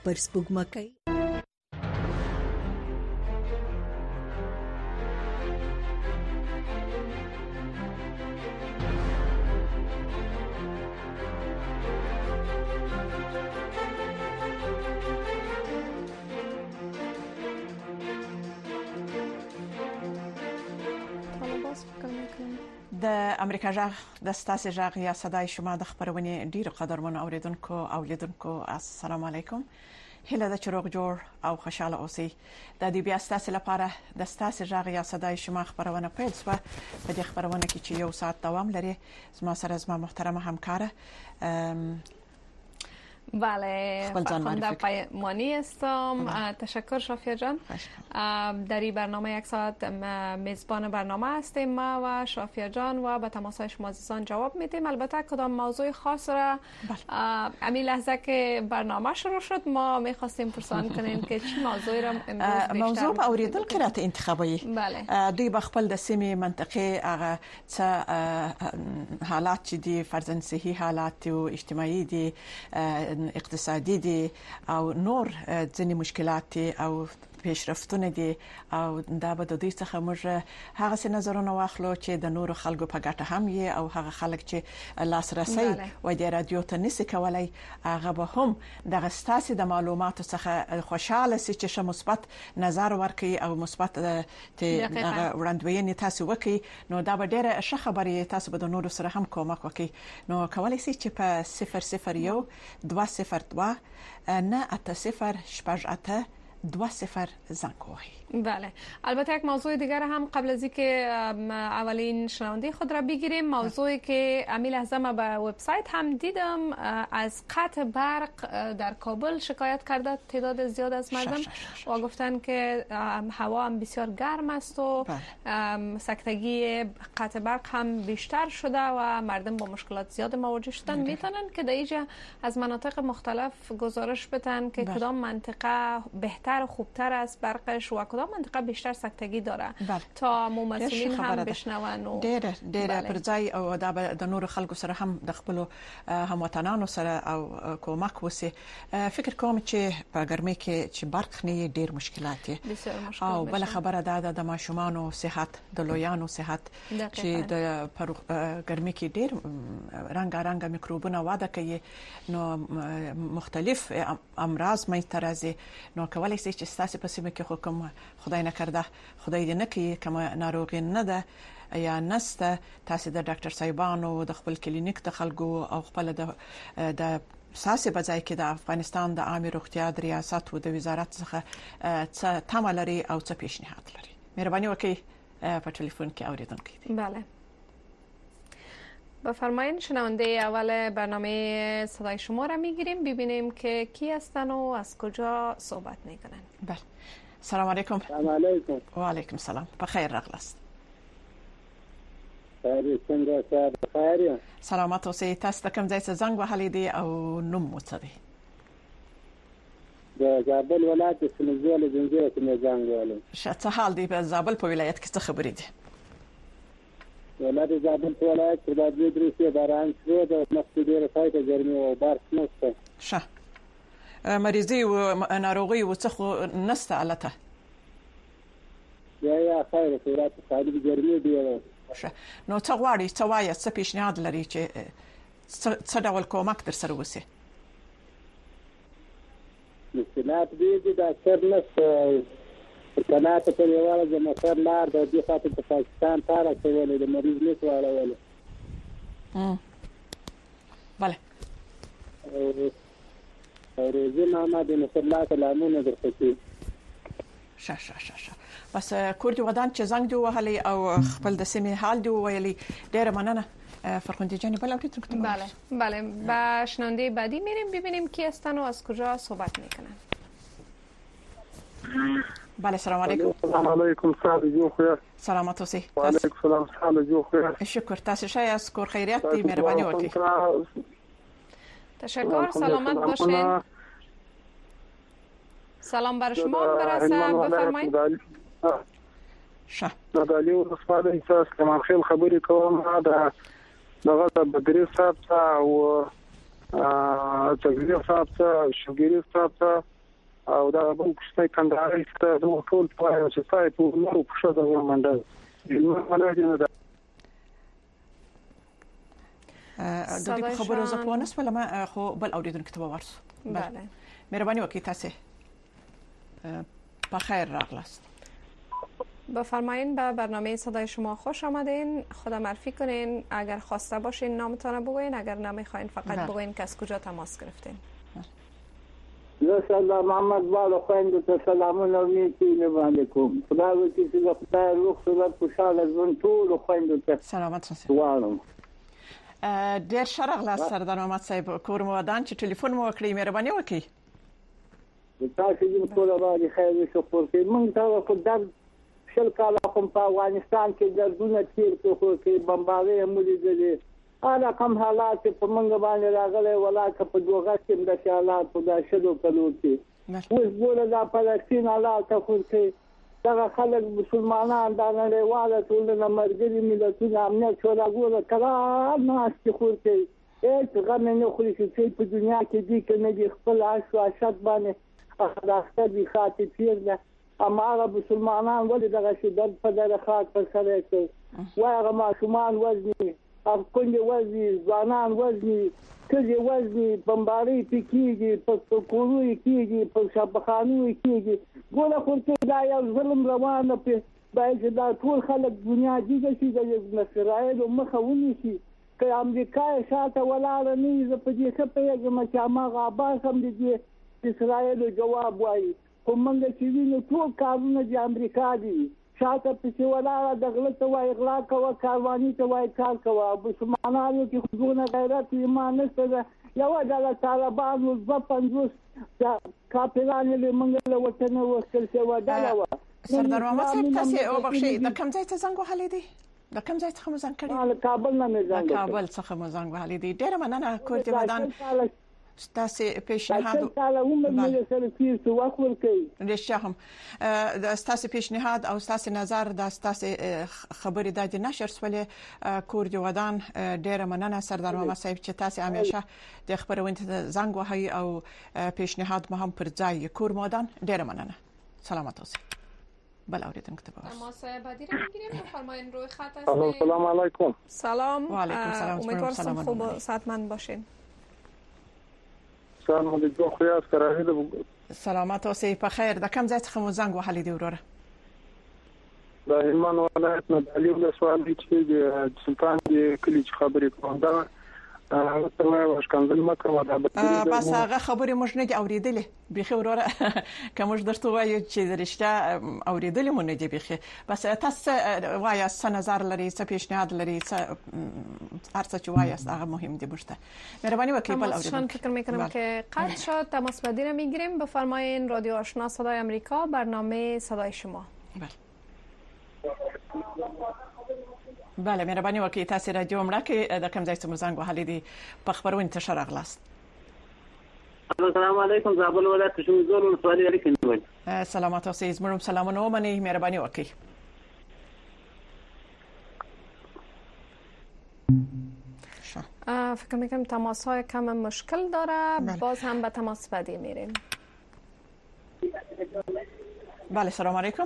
پر سپوږمکۍ. د امریکا جغ د ستاسو جغ یا صداي شما د خبرونه ډیرو قدرمن اوریدونکو او لیدونکو السلام علیکم. هله د چروغ جوړ او خوشاله اوسئ. د دې بیا ستاسو لپاره د ستاسو جغ یا صداي شما خبرونه پیل شوه. په دې خبرونه کې چې یو ساعت دوام لري زما سره زما محترمه همکاره بله خانده پیمانی هستم. تشکر شافیه جان. در این برنامه یک ساعت میزبان برنامه هستیم ما و شافیه جان و به تماسهای شما عزیزان جواب میدیم. البته کدام موضوع خاص را امی لحظه که برنامه شروع شد ما میخواستیم پرسان کنیم که چی موضوعی را امروز موضوع به اوریدل کرات انتخابی. بله دوی بخپل د سیمې منطقه هغه حالات چې دي فرضاً صحي حالات او اجتماعي دي اقتصادي دي او نور ځینې مشکلات او پیشرفتونه دي او دا به د دې څخه موږ هغه څه نظرونه واخلو چې د نورو خلکو په ګټه هم یي او هغه خلک چې لاسرسي و د رادیو ته نس کولای هغه به هم د ستاسو د معلوماتو څخه خوشاله سي چې مثبت نظر ورکړي او مثبت وړاندوینې تاسو وکړي نو دا به ډېره ښه خبرې تاسو به د نورو سره هم کومک وکړي. نو کولای سي چې په 001 202 980 20 زنگ وهی. بله البته یک موضوع دیگر هم قبل از اینکه اولین شنونده خود را بگیریم موضوعی که امی لحظه ما به وبسایت هم دیدم از قطع برق در کابل شکایت کرده تعداد زیاد از مردم و گفتن که هوا هم بسیار گرم است و سکتگی قطع برق هم بیشتر شده و مردم با مشکلات زیاد مواجه شدن. میتونن که در اینجا از مناطق مختلف گزارش بدن که کدام منطقه بهتر و خوبتر است برقش و کدام منطقه بیشتر سکتگی داره تا مسئولین هم بشنون و ډېر پر ځای او د نور خلکو سره هم د خپل هموطنانو سره او کومک وسی. فکر کوم چې په ګرمۍ کې چې برق نه ډېر مشکلات دي او بل خبره ده د ماشومانو صحت د لویانو صحت چې د ګرمۍ کې ډېر رنګارنګ میکروبونه واده کوي نو مختلف امراض مې ترازي نو کولای شي چې ستاسو په سیمه کې حکم خدای نکرده خدای دې نه کوي کوم ناروغي نه ده یا نسته تاسو د ډاکټر صاحبانو د خپل کلینیک د خلکو او خپل د ساسي بځای کې د افغانستان د عامه روغتیا د ریاست او د وزارت څخه څه تمه لري او څه پیشنهاد لري. مهرباني وکړئ په ټلیفون کې اوریدونکو. بله بفرمایید شنونده اول برنامه صدای شما را میگیریم ببینیم که کی هستن و از کجا صحبت میکنن. بله سلام علیکم. سلام علیکم. و علیکم سلام. بخیر راغلاست. خیر څنګه تاسو بخیر؟ سلامت اوسئ. تاسو کوم ځای څخه زنګ وهلی دی او نوم مو څه دی؟ د زابل ولایت سنځول زنجیره کې زنګ وهلی. څه حال دی په زابل په ولایت کې څه خبرې دي؟ ولایت زابل په ولایت کې د دې درې باران شو د مخکې فایده ګرمي او برق نشته. ښه مریضي او ناروغي او څه نسته الته. یا خیر صورت خالي ګرمي دی. نو څه غواړي څه وایي څه پیشنهاد لري چې څه ډول کومک در سره وسی؟ مشکلات دي د اکثر نس کانات په یوه د مصر لار د دې خاطر په پاکستان تاره کولې د مریض لیک واړول. بله روزي محمد نصر الله سلامونه درته. شه بس کور دی ودان چې زنګ دی وهلی او خپل د سیمې حال دی ویلي. ډېر مننه فرخنده جان. بله با شنونده بعدی میریم ببینیم کی هستن و از کجا صحبت میکنن. بله سلام علیکم. سلام علیکم. سلامت اوسئ. و علیکم السلام. سلام جو خیر. شکر. تاسو ښه یاست؟ کور خیریت دی؟ مهرباني وکړئ. تشکر. سلامت باشین. سلام بر شما برسه. بفرمایید. نادالی ورسپاده احساس کمان خیل خبری کوم دا دغه بدری صاحب او تغذیه صاحب شوګری صاحب او دا بل کښته کندهاري ته د ټول په چې تاسو نو په شته منډه د دې خبرو زه په نس ولما خو بل اوریدونکو ته ورسو بله مهرباني وکړئ تاسو په خیر راغلاست. بفرمایین به برنامه صدای شما خوش آمدین. خدا معرفی کنین، اگر خواسته باشین نامتان بگوین، اگر نمیخواین فقط بگوین که از کجا تماس گرفتین. سلام محمد والا خویندو ته سلامونه او نیکی باندې کوم. خدای وکړي چې د خدای روح صورت خوشاله ژوند ټول خویندو ته سلامت اوسئ. واړم ډیر شرغ لاس سردار محمد صاحب کور مو ودان چې ټلیفون مو وکړی مهرباني وکړئ. تاسو دې ټول باندې خیر وشو پورته موږ ته په در شل کال کوم په افغانستان کې دردونه تیر کې بمباري مولیدلې انا کوم حالات په منګ باندې راغلي ولاکه په دوغه کې د حالات په داشلو کلو کې اوس ګوره د فلسطین حالات خو کې دا خلک مسلمانان دا نه واده ټول نه مرګري ملتونه امنیت شورا ګوره کړه ناس کې خو کې هیڅ غم نه خوري چې په دنیا کې دي کې نه دي خپل عاشق باندې اخلاق دي خاطر پیرنه اماره مسلمانان ولې دغه شدت په دغه خاط پر سره کوي وایغه ماشومان وزني افکند وزني ځوانان وزني کله وزني بمباري پکېږي په کورونو کېږي په شبخانو کېږي ګوره خو دا یو ظلم روانه په باید دا ټول خلک دنیا دیږي چې د اسرائیل مخه ونیسي که امریکا شاته ولاړه نه زه په دې څه پیږم چې هغه عباس هم د اسرائیل جواب وایي په منګه چې ویني ټول کارونه د امریکا دي شاته په ولاړه د غلط وای اغلا کوه کاروانی ته وای کار کوه مسلمانانو کې خودونه غیرت ایمان نشته یو د طالبان او ځپندوس کاپیران له منګه له وطن وکړ څه وډاله و سردار محمد صاحب تاسو او بخښي د کوم ځای ته زنګ وهلی دی د کوم ځای څخه مو زنګ کړی کابل نه زنګ کابل څخه مو زنګ وهلی دی ډیر مننه کور دې ودان ستاسو پیشنهاد تعالی عمر سره کیسه وکول کوي رښتیا د ستاسو پیشنهاد او ستاسو نظر د ستاسو خبرې د نشر سولې کور دی ودان ډیر مننه سردار محمد صاحب چې تاسو همیشه د خبرونه زنګ وهي او پیشنهاد مو هم پر ځای کور مودان ډیر مننه سلامت اوسئ. بله اوریدونکو ته تماس بعدی را میگیریم. بفرمایید روی خط هستید. السلام علیکم. سلام و علیکم سلام. امیدوارم خوب و صحتمند باشین. سلام علیکم خیاس کراهید سلامت اوسئ. په خیر د کوم ځای څخه مو زنګ وهلی دی وروره؟ د هلمند ولایت نه د علي ولسوالۍ چې د سلطان د کلي خبرې کوم دا ته وایم ښکنځل مکه دا بس هغه خبرې موږ نه دي اوریدلې بيخي وروره کوم درته وایو چې رښتیا اوریدلې مونږ نه دي بيخي بس تاسو وایي څه نظر لري څه پیشنهاد لري څه هرڅه چې وایي هغه مهم دي برشته مهربانی وکړئ بل اوریدل فکر میکنم که قطع شد. تماس بعدی را میگیریم. بفرمایید رادیو آشنا صدای آمریکا برنامه صدای شما. بله مهرباني وکړئ تاسو رادیو مړه کې د کوم ځای څخه زنګ وهلی دی په خبرونه انتشار اغلاست. السلام علیکم زابل ولایت شمزور ولسوالۍ اړیکې سلامات اوسئ. زموږ سلامونه ومنئ مهرباني وکړئ. فکر میکنم تماس های کم مشکل داره. باز هم به تماس بعدی میریم. بله سلام علیکم.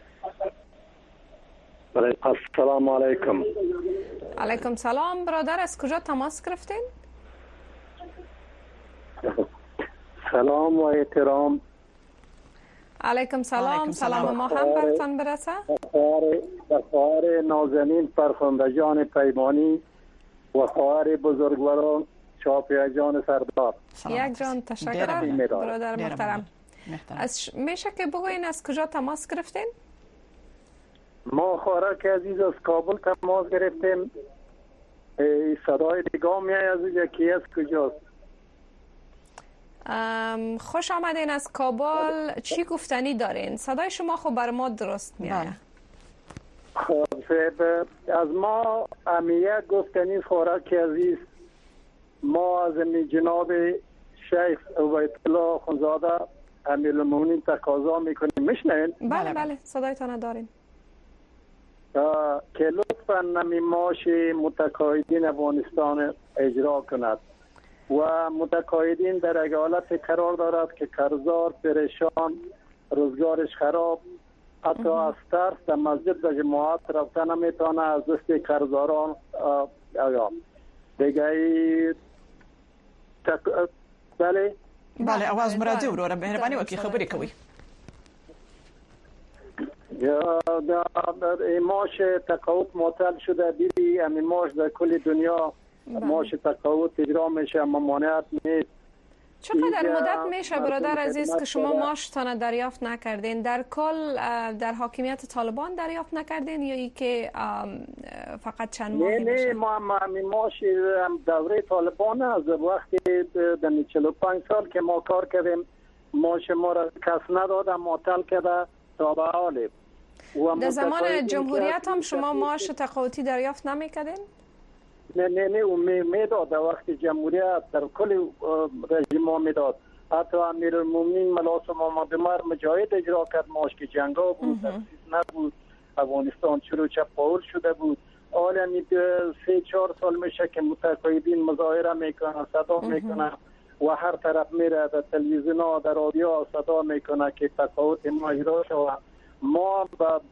السلام علیکم. علیکم سلام برادر، از کجا تماس گرفتین؟ سلام و احترام. علیکم سلام. سلام ما هم برتان برسه. خواهر نازنین فرخنده جان پیمانی و خواهر بزرگواران شافعه جان سردار. یک جان تشکر برادر محترم. میشه که بگوین از کجا تماس گرفتین؟ ما خوارک عزیز از کابل تماس گرفتیم. صدای نگاه میای از یکی از کجاست؟ خوش آمدین از کابل. چی گفتنی دارین؟ صدای شما خب بر ما درست میاد. خب از ما امیت گفتنی خوارک عزیز ما از جناب شیخ عبید الله خونزاده امیرالمومنین تقاضا میکنیم. میشنین؟ بله بله صدایتان داریم. که لطفا نمی معاش متقاعدین افغانستان اجرا کند. و متقاعدین در یک حالت قرار دارد که قرضدار پریشان، روزگارش خراب، حتی از ترس در مسجد و جماعت رفتن نمیتونه از دست قرضداران. دیگه بله آواز مرادی ورور مهربانی وکی خبری کوي. معاش تقاعد معطل شده، دیدی همین معاش در کل دنیا معاش تقاعد اجرا میشه، ممانعت نیست. چقدر مدت میشه برادر عزیز که شما معاشتان دریافت نکردین؟ در کل در حاکمیت طالبان دریافت نکردین یا ای که فقط چند ماه میشه؟ نه ما معاش دوره طالبان از وقتی در 45 سال که ما کار کردیم معاش ما را کس نداد، معطل کرده تا به حال. در زمان جمهوریت هم شما معاش تقاعدی دریافت نمیکردین؟ نه میداد. وقت جمهوریت در کل رژیم ها میداد. حتی امیرالمومنین ملاصم محمد عمر مجاهد اجرا کرد، معاش که جنگا بود، تاسیس نبود، افغانستان شروع چپاول شده بود. حالا 3-4 سال میشه که متقاعدین مظاهره میکنن، صدا میکنن و هر طرف میره، در تلویزیون ها در رادیو صدا میکنه که تقاعد ما اجرا شود. ما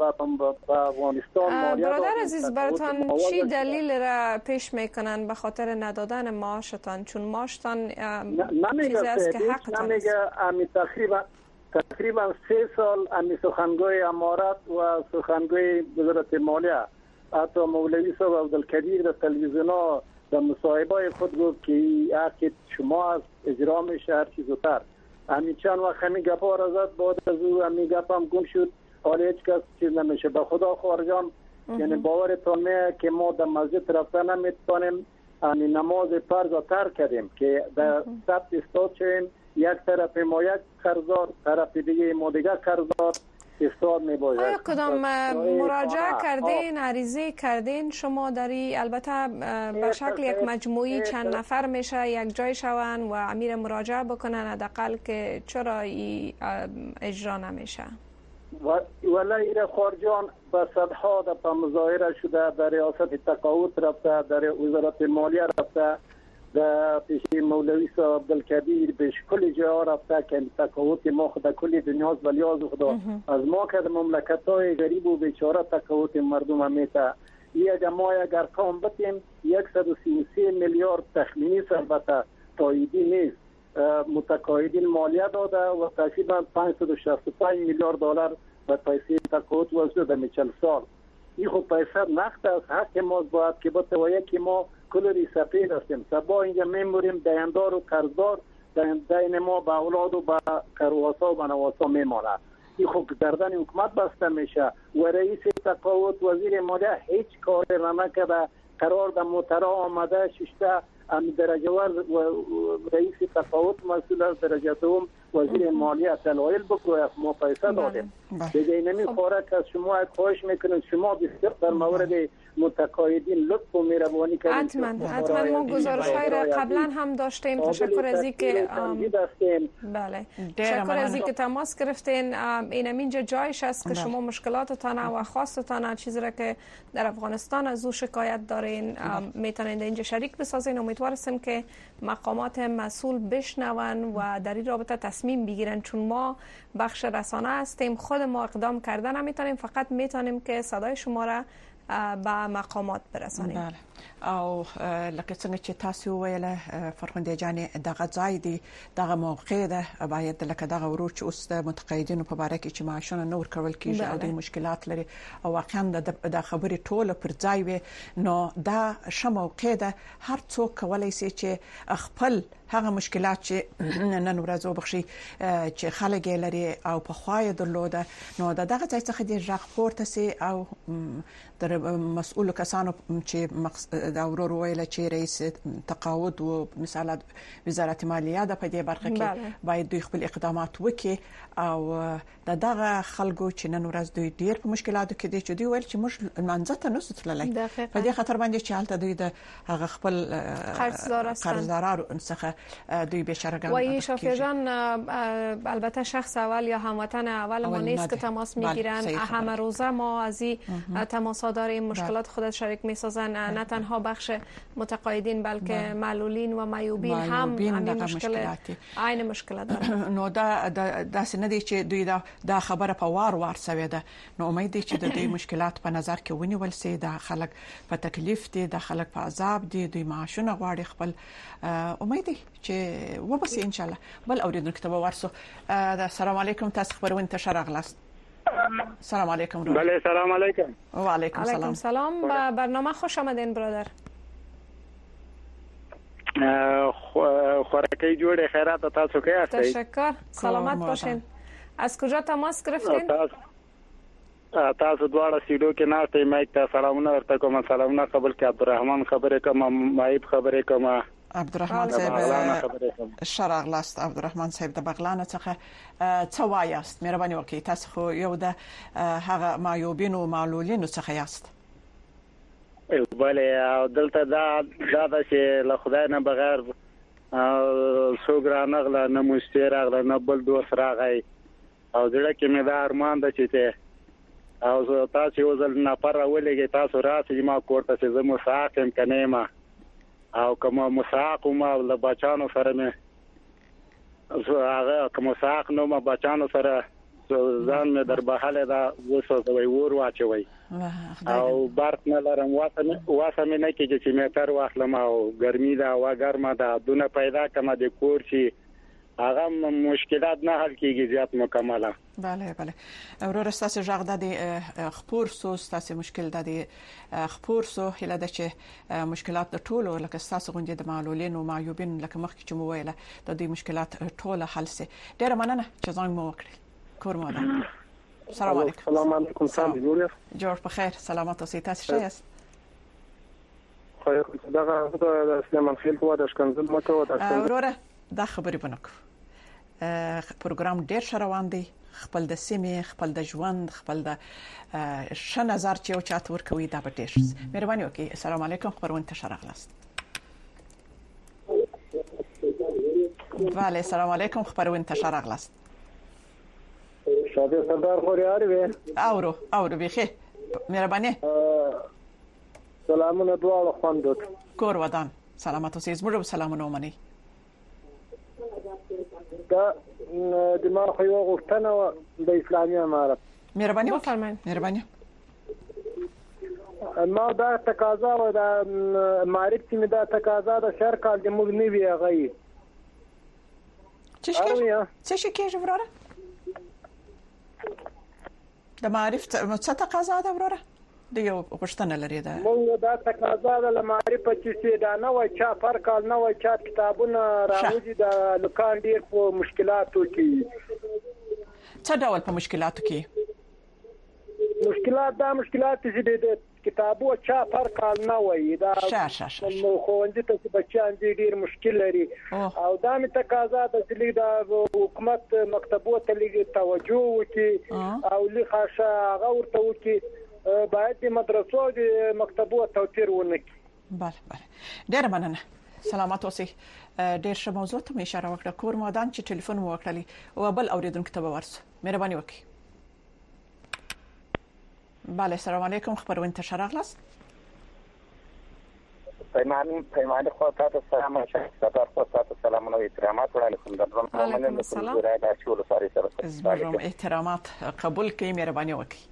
با افغانستان برادر عزیز براتان چی دلیل را پیش میکنن به خاطر ندادن معاشتان؟ چون معاشتان چیزی است که حقتان است. نمیگه تقریبا 3 سال امی سخنگوی امارت و سخنگوی وزارت مالیه، حتی مولوی صاحب عبدالکبیر در تلویزیون ها در مصاحبه خود گفت که حق شما از اجرا میشه هر چیز زودتر. همین چند وقت همین گپا را زد، بعد از او همین گپ هم گم شد. حالا هیچ کس چیز نمیشه. به خدا خارجان یعنی باورتون میه که ما در مسجد رفتن نمیتونیم، همین نماز فرض را ترک کردیم که در صف استاد شویم، یک طرف ما یک قرضدار، طرف دیگه ما دیگه قرضدار استاد میباید. آیا کدام مراجعه کردین، عریضه کردین شما داری؟ البته به شکل یک مجموعی چند نفر میشه یک جای شون و امیر مراجعه بکنن حداقل که چرا اجرا نمیشه؟ ولی ایره خارجان به صدها دفعه مظاهره شده، در ریاست تقاعد رفته، در وزارت مالیه رفته، در پیش مولوی صاحب عبدالکبیر، به کل جاها رفته که تقاعد ما خود کل دنیا است، ولی از خدا از ما که مملکت های غریب و بیچاره تقاعد مردم همیته. یک ما یک ارقام بتیم 133 میلیارد تخمینی البته تاییدی نیست متقاعدین مالیه داده و تقریبا 565 میلیارد دلار به پیسه تقاعد وضع در 40 سال. این خب پیسه نقد است، حق ما باید که بتوانیم که ما کلری سفید هستیم. سبا اینجا میموریم دیندار و قرضدار دین ما به اولاد و به کرواسا و به نواسا میمانه. این خب گردن حکومت بسته میشه و رئیس تقاعد وزیر مالیه هیچ کاری را نکرده. قرار در موترا آمده ششته درجه ور رئیس تقاعد مسئول از درجه دوم وزیر مالیه دلایل بکنه ما پیسه دادیم. دیگه اینمی خوره که شما خواهش میکنید شما بسیار در مورد متقاعدین لطف و مهربانی کنید. حتما ما گزارش‌های را قبلا هم داشتیم. تشکر از اینکه بله تشکر از اینکه تماس گرفتین. اینجا جایش است که شما مشکلاتتان و خواستتان چیزی را که در افغانستان از او شکایت دارین میتونید اینجا شریک بسازین. امیدوارم که مقامات مسئول بشنون و در این رابطه تصمیم بگیرن، چون ما بخش رسانه هستیم، خود ما اقدام کردن نمیتونیم، فقط میتونیم که صدای شما را به مقامات برسانیم. بله. او لکه څنګه چې تاسو ویله فرخنده جان دغه ځای دی دغه موقع ده باید لکه دغه ورور چې اوس د متقاعدینو په باره کې چې معاشونه نور کول کیږي او د مشکلات لري او واقعا د خبرې ټوله پر ځای وي، نو دا شمه موقع ده هر څوک کولای شي چې خپل هغه مشکلات چې نن ورځ وبخشي چې خلک لري او په خوای درلوده، نو دغه ځای څخه د ژغ سي او در مسؤل کسانو چې دا ورور ویل چې رئیس تقاعد او مثلا وزارت مالیه د په دې برخه کې باید دوی خپل اقدامات وکړي او دغه خلکو چې نن ورځ دوی ډیر په مشکلاتو کې دي چې دوی ویل چې موږ منځ ته نسو تللی په دې خاطر باندې چې حالت دوی د هغه خپل قرضدارانو څخه دوی بیچاره‌ګان و شافعی جان البته شخص اول یا هموطن اول ما نیست که تماس میگیرن. همه روزه ما از این تماسات داریم، مشکلات خودت شریک میسازن، نه تنها تنها بخش متقاعدین بلکه معلولین و معیوبین هم همین مشکل عین مشکل داره. نو دا سندې چې دوی دا خبره په وار سوي ده، نو امید دي چې د دې مشکلات په نظر کې ونیول سي. دا خلک په تکلیف دي، د خلک په عذاب دي، دوی معاشونه غواړي خپل. امید دي چې وبسي ان شاء الله. بل اوریدونکو ته ورسو. السلام علیکم، تاسو خبرونه ته شرغلاست. سلام علیکم. بله سلام علیکم. و علیکم سلام. علیکم سلام. به برنامه خوش آمدین برادر. خوراکی جوړه خیرات تاسو کې هستئ؟ تشکر. سلامت باشین. از کجا تماس گرفتین؟ تاسو دواړه سیډو کې ناشته مایک ته سلامونه ورته کوم. سلامونه قبول کړه. عبدالرحمن خبره کوم، مایب خبره کوم. عبدالرحمن صاحب شرغلاست. عبدالرحمن صاحب د بغلان څخه څه وایاست؟ مهرباني وکړئ. تاسو خو یو د هغه معیوبین او معلولین څخه یاست. بله دلته دا چې له خدای نه بغیر څوک رانغله، نه مشتری راغله، نه بل دوست راغی، او زړه کې مې دا ارمان ده چې او تاسو یو ځل نفر راولېږئ، تاسو راسئ ما کور ته چې زه مساق یم که نه یم، او که مساق وم له بچانو سره مې هغه که مساق نه وم بچانو سره ځان مې در بهلې ده وسوځوئ، اور واچوئ، او برق نه لرم، واسه مې نه کېږي چې میټر واخلم، او ګرمي ده، هوا ګرمه ده، دونه پیدا کړم د کور چې هغه مشکلات نه حل کیږي زیات مکمله. بله بله ورور ستاسو ژغ د خپور سو ستاسو مشکل د خپور سو هله د چې مشکلات د ټولو لکه ستاسو غونډې د معلولین او معیوبین لکه مخکې چې مو ویله د دې مشکلات ټوله حل سي. ډیره مننه چې زنګ مو وکړ. کور مو ده. السلام علیکم. السلام علیکم. سلام جوړ په خیر. سلامت اوسئ. تاسو ښه یاست؟ خیر. دا سلیمان خیل کو د شکنزل مکو د وروره دا خبرې بنکو. پروګرام ډیر شروان دی. خپل د سیمې، خپل د ژوند، خپل د ښه نظر چې او چات ورکوي دا به ډیر. مهرباني وکړئ. السلام علیکم. خبرونه ته شرغلاست. بله السلام علیکم. خبرونه ته شرغلاست. شاده سردار خوریاری وی اورو بخیر. مهرباني. سلامونه دواړه خوندوت. کور ودان. سلامت اوسئ. زموږ سلامونه ومنئ. دا دماغ یو غوښتنه د اسلامي امارت. مهرباني وفرمایئ. مهرباني. ما دا تقاضا و دا معرف چې دا تقاضا د شهر کال د موږ نه وی غي. څه شي کېږي وروره؟ د معرف څه تقاضا ده وروره؟ د یو غوښتنه لري ده. موږ دا تقاضا د معرف چې دا نه وای چا پر کال نه وای چا کتابونه راوځي د لکان ډیر په مشکلاتو کې. څه ډول په مشکلاتو کې؟ مشکلات چې د کتابو چا پر کال نه وای دا خوندې ته بچیان ډیر مشکل لري، او دا می تقاضا د چې د حکومت مکتبو ته لګي توجه وکړي او لخوا هغه ورته وکړي باید د مدرسو د مکتبو توتیر ونکړي. بله ډیر مننه. سلامت اوسئ. ډیر ښه موضوع ته مې اشاره وکړه. کور مودان چې ټلیفون مو وکړلی او بل اوریدونکو ته به ورسو. مهرباني وکړئ. بله السلام علیکم. خبرونه ته شرغلاست. پیمان خو تاسو سلام علیکم. تاسو سلام او احترامات وړاندې کوم. علیکم السلام. زموږ احترامات قبول کړئ. مهرباني وکړئ.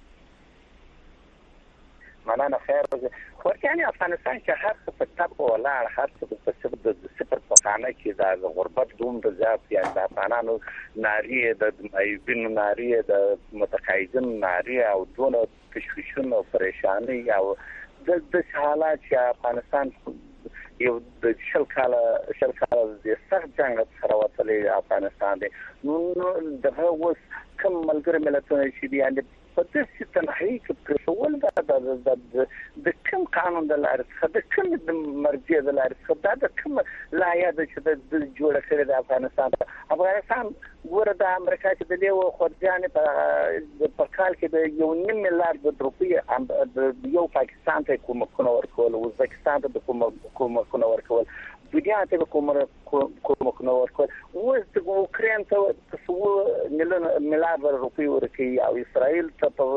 مننه. خیر خو یعنی افغانستان کې هر څه په تب ولاړ، هر څه په صفر په خانه کې د غربت دومره زیات یا د افغانانو ناری، د معیوبینو ناری، د متقاعدینو ناری، او دونه تشویشونه او پریشانی او د حالات چې افغانستان یو د شل کاله د سخت جنگ سره وصلې افغانستان دی. نو دغه اوس کوم ملګری ملتونه چې دي یعنی په دې تنهایی کې پرول د کوم قانون د لارې څخه د کوم د مرجع د لارې څخه د کوم لایحه چې د جوړه کړې د افغانستان ګوره د امریکا چې د لیو خورجانې په کال کې د 1.5 میلیارډ روپۍ د یو پاکستان ته کومکونه ورکول، ازبکستان ته د کومکونه ورکول، دنیا ته کومکونه ورکول، اوس د اوکراین ته 2 میلیارډ روپۍ ورکوي، او اسرائیل ته په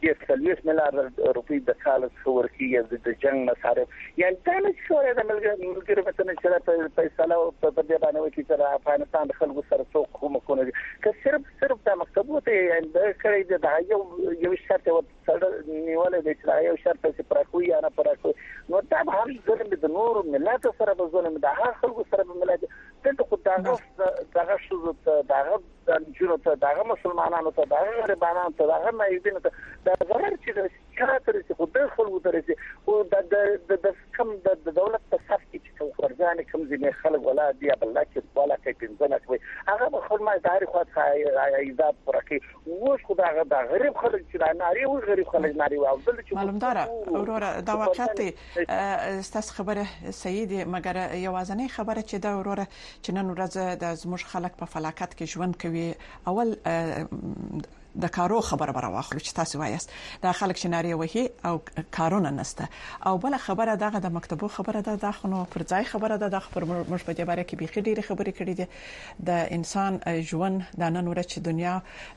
40 میلیارډ روپۍ د کال څور کې د جنگ مصارف یعنی دا نه شوې د ملګری مثلا چې فیصله په دې باندې وکړي چې افغانستان د خلکو سره څوک حکومت که صرف د مکتبو ته یعنی د کړي د یو شرط او نیولې د چې یو شرط چې پراخوي یا نه پراخوي نو دا به هم ظلم د نور ملت سره به ظلم د هغه خلکو سره به ملت ته خو دغه شوزو دغه د جنو ته دغه مسلمانانو ته دغه غریبانو ته دغه مایوبینو ته دا غیر چې د شکایت لري خو د خلکو درته او د کم د دولت په صف کې چې ورځانه کوم ځینې خلک ولا دی بل کې ولا کې پنځنه کوي هغه به خلک تاریخ واخا ایجاد ورکړي او خو دا غریب خلک چې دا ناري او غریب خلک ناري او بل چې معلومدار اورora دا واقعیت ستاسو خبره صحیح دي مګر یوازنۍ خبره چې دا اورora چې نن ورځ د زموږ خلک په فلاکت کې ژوند کوي اول د کارو خبره براواخلو چې تاسو وایست دا خلک شناري وهي او کارونه نسته او بل خبره دغه د مکتبو خبره ده د خنو پر ځای خبره ده د خبر مش په دې باره کې بيخي ډېری خبرې کړې دي د انسان ژوند د نن ورځ چې دنیا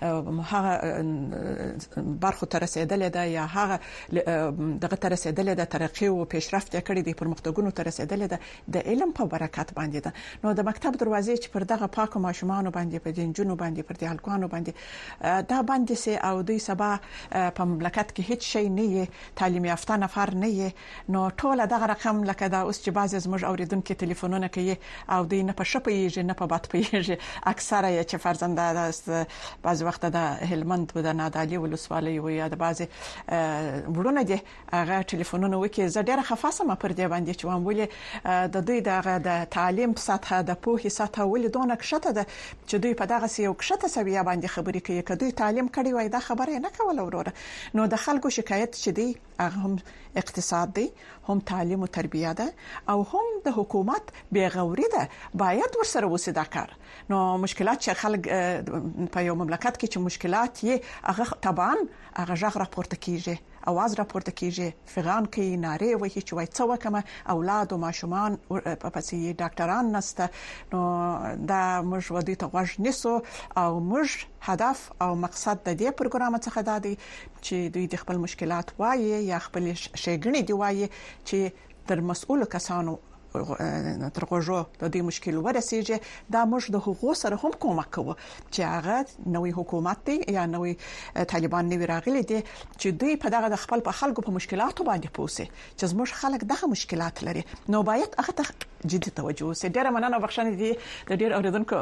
هغه برخو تر رسیدلې ده یا هغه دغه تر رسیدلې ده ترقی او پیشرفت کړې دي پر مختګونو تر رسیدلې ده د علم په برکت باندې ده نو د مکتب دروازې چې پر دغه پاکو ماشومان باندې په دینجونو باندې پر دې هلکانو باندې دا باندې سي او دوی سبا په مملکت کې هیڅ شي نه تعلیم یافته نفر نه نو ټول دغه رقم لکه دا اوس چې بعضی زموږ اوریدونکو ټلیفونونه کوي او دوی نه په شپېږي نه په بات پیږي اکثره یې چې فرزنده د بعض وخت د هلمند و د نادعلي ولسوالۍ و یا د بعضی ورونه دي هغه ټلیفونونه وکي زه ډیره خفاسم پر دې باندې چې وام ولې د دوی د تعلیم سطح د پوهې سطح ولې دونه کښته ده چې دوی په دغه یو کښته سویه باندې خبرې کوي کله دوی تعلیم کړي وای دا خبره نه کوله وروره نو د خلکو شکایت چې دی هغه هم اقتصاد دی هم تعلیم او تربیه ده او هم د حکومت بیغوري ده باید ورسره وسه دا کار نو مشکلات چې خلک په یو مملکت کې چې مشکلات یې هغه طبعا هغه ژغ راپورته کیږي اواز راپورته کیږي فغان کوي ناره وایي چې وای څه وکمه اولاد او ماشومان په پسې ډاکټران نسته نو دا موږ ودی ته غوښ نسو او موږ هدف او مقصد د دې پروګرام څخه دا دی چې دوی د خپل مشکلات وایي یا خپل شېګنې دی وایي چې تر مسؤل کسانو تر غوږو د دې مشکل ورسیږي دا موږ د حقوق سره هم کومک کوو چې هغه نوې حکومت دی یا نوې طالبان نوې راغلي دي چې دوی په دغه د خپل په خلکو په مشکلاتو باندې پوسي چې زموږ خلک دغه مشکلات لري نو باید هغه ته جدي توجه وسي ډیره مننه بخښنه دي د ډیر اوریدونکو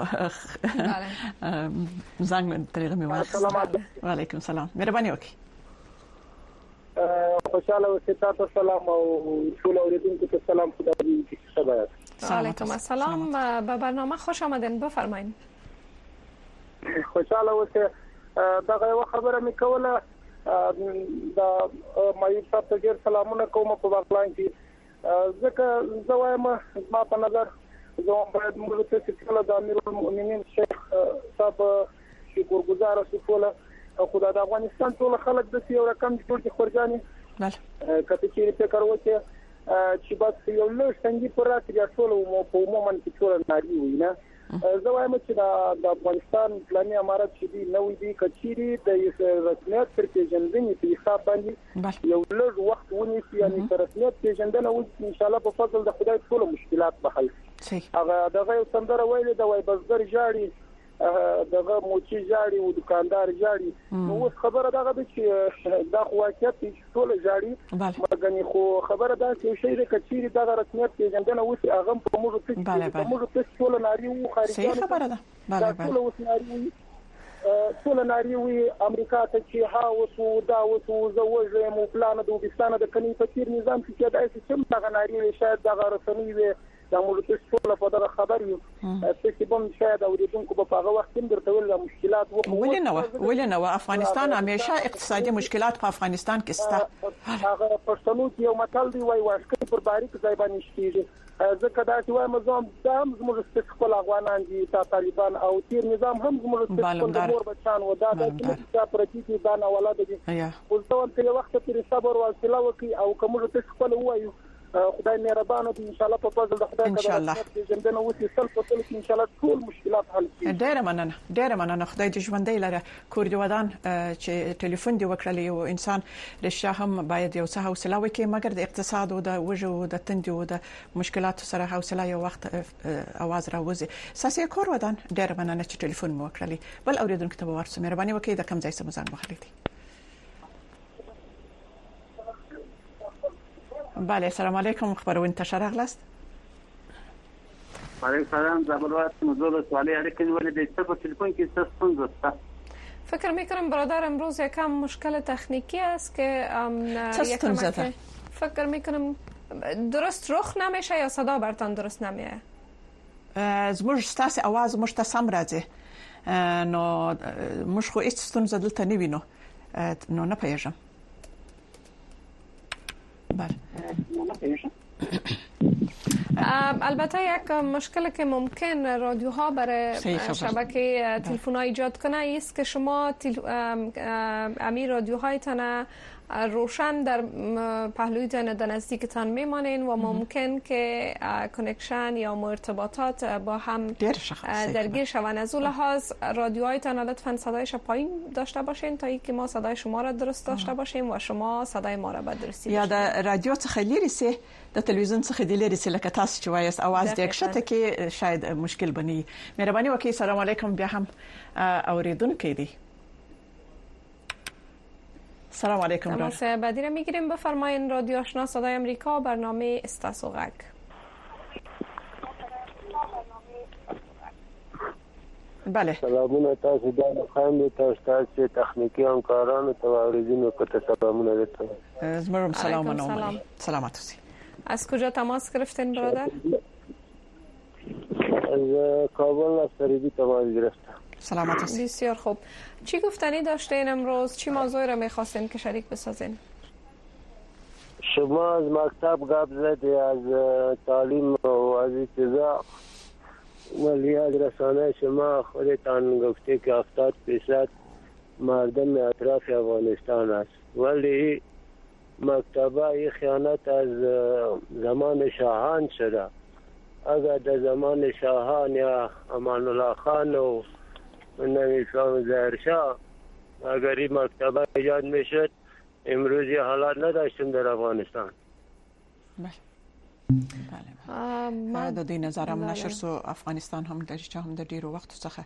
زنګ طریقه می وایي وعلیکم السلام مهرباني وکړئ خوشاله اوسئ تاسو سلام او ټول اوریدونکو ته سلام خدای دې شباب علیکم السلام به برنامه خوش آمدین بفرمایید خوشاله اوسئ دغه یو خبره مې کوله دا مې تاسو ډیر سلامونه کوم په بغلان کې ځکه زوایم ما په نظر زه باید موږ ته چې کله د امیر المؤمنین شیخ صاحب شکرګزار اوسو خدای د افغانستان ټول خلک د یو رقم جوړ دي خورجاني کته چې فکر وکړي چې بس یو لږ څنګه پر راځي ټول په عموما کې ټول ناري وي نه زه وایم چې د افغانستان پلاني امارات چې دی نوې دی کچيري د رسمیت پر پیژندنې په حساب باندې یو لږ وخت ونیسي یعنی پر رسمیت پیژندنه و ان شاء الله په فضل د خدای ټول مشکلات به حل هغه دغه سندره ویلې د وای بزګر جاړي دغه موچی جاړي او دکاندار جاړي نو اوس خبره دغه د چې دا واقعیت ټول جاړي مګنی خو خبره دا چې شی د کچيري دغه رسمیت پیژندنه وسی هغه په موږ ته ټول ناری او خارجي خبره ده ټول اوس ناری ټول ناری وي امریکا ته چې هاوس او دا اوس زوجه مو پلان د وبستانه د کني فکر نظام چې دا چې څنګه ناری شاید دغه رسمي وي دا موږ ته ټول په دغه خبر یو چې کوم شاید اوریدونکو په هغه وخت کې درته ول مشکلات ولنه افغانستان همیشه اقتصادي مشکلات په افغانستان کې سته هغه پښتنو یو متل دی وای واشکې پر باریک ځای باندې شتيږي ځکه دا چې وای مزام دام زموږ خپل افغانان دي طالبان او تیر نظام هم زموږ خپل مور بچان و دا چې پرتی دا نه ولادت دي اوس ډول په وخت کې صبر او حوصله وکي او کوم څه خپل وایو خدای مهربان او ان شاء الله په فضل د خدای تعالی چې ژوندنه وسی سل په سل کې ان شاء الله ټول مشکلات حل کیږي. ډېر مننه خدای دې ژوندۍ لره. کور دی ودان چې ټلیفون دی وکړلی او انسان رښتیا هم باید یو څه حوصله وکړي، مګر د اقتصاد او د وجو او د تندې او د مشکلاتو سره حوصله یو وخت اواز راوځي. ساسي کور ودان ډېر مننه چې ټلیفون مو وکړلی. بل اوریدونکو ته ورسو مهرباني وکړئ د کم ځای سم ځان وخلې دي. بله سلام علیکم، خبرونه تشریح غلاست. علیکم سلام. زبرات موضوع سوالی علیکم ولی دیگه با تلفن که سستون دوستا. فکر میکنم برادر امروز یکم مشکل تکنیکی است که فکر میکنم درست رخ نمیشه یا صدا برتان درست نمیه. زموږ ستاسو आवाज مشته سم راځي، نو موږ خو هیڅ ستونزه دلته نه وینو، نو نه پېژم. بله البته یک مشکل که ممکن رادیوها برای شبکه تلفن ایجاد کنه است که شما امی رادیوهایتان روشن در پهلوی در نزدیکتان میمانین و ممکن که کانکشن یا ارتباطات با هم درگیر شوند. از اون لحاظ رادیوهایتان لطفاً صدایش پایین داشته باشین تا اینکه ما صدای شما را درست داشته باشیم و شما صدای ما را به درستی یا د رادیو څخه لري سي د تلویزیون څخه د لري سي لکه تاسو چې وایي اواز د ښته کې شاید مشکل بني. مهرباني وکړئ. سلام علیکم. بیا هم اوریدونکو دی. سلام علیکم. تماس بعدی را میگیریم. بفرمایید رادیو آشنا صدای آمریکا، برنامه استاس و غک. بله سلامونه تاسو د خاندې تاسو تخنیکی همکارانو ته اوریدونکو ته سلامونه درته. زمرم سلام. سلامت اوسئ. از کجا تماس گرفتین برادر؟ از کابل از فریدی تماس گرفتم. سلامت اوسئ. بسیار خوب. چی گفتنی داشتین امروز؟ چی موضوعی را می‌خواستین که شریک بسازین؟ شما از مکتب گپ زدی، از تعلیم و از ابتدا، ولی از رسانه شما خودتان گفته که 70% مردم اطراف افغانستان است، ولی مکتبه خیانت از زمان شاهان شده. اگر در زمان شاهان یا امان الله خان و نظام ظاهرشاه اگر این مکتبه ایجاد میشد امروز یه حالات نداشتیم در افغانستان. بله د دې نظرم نشر سو افغانستان هم د ډیرو وخت څخه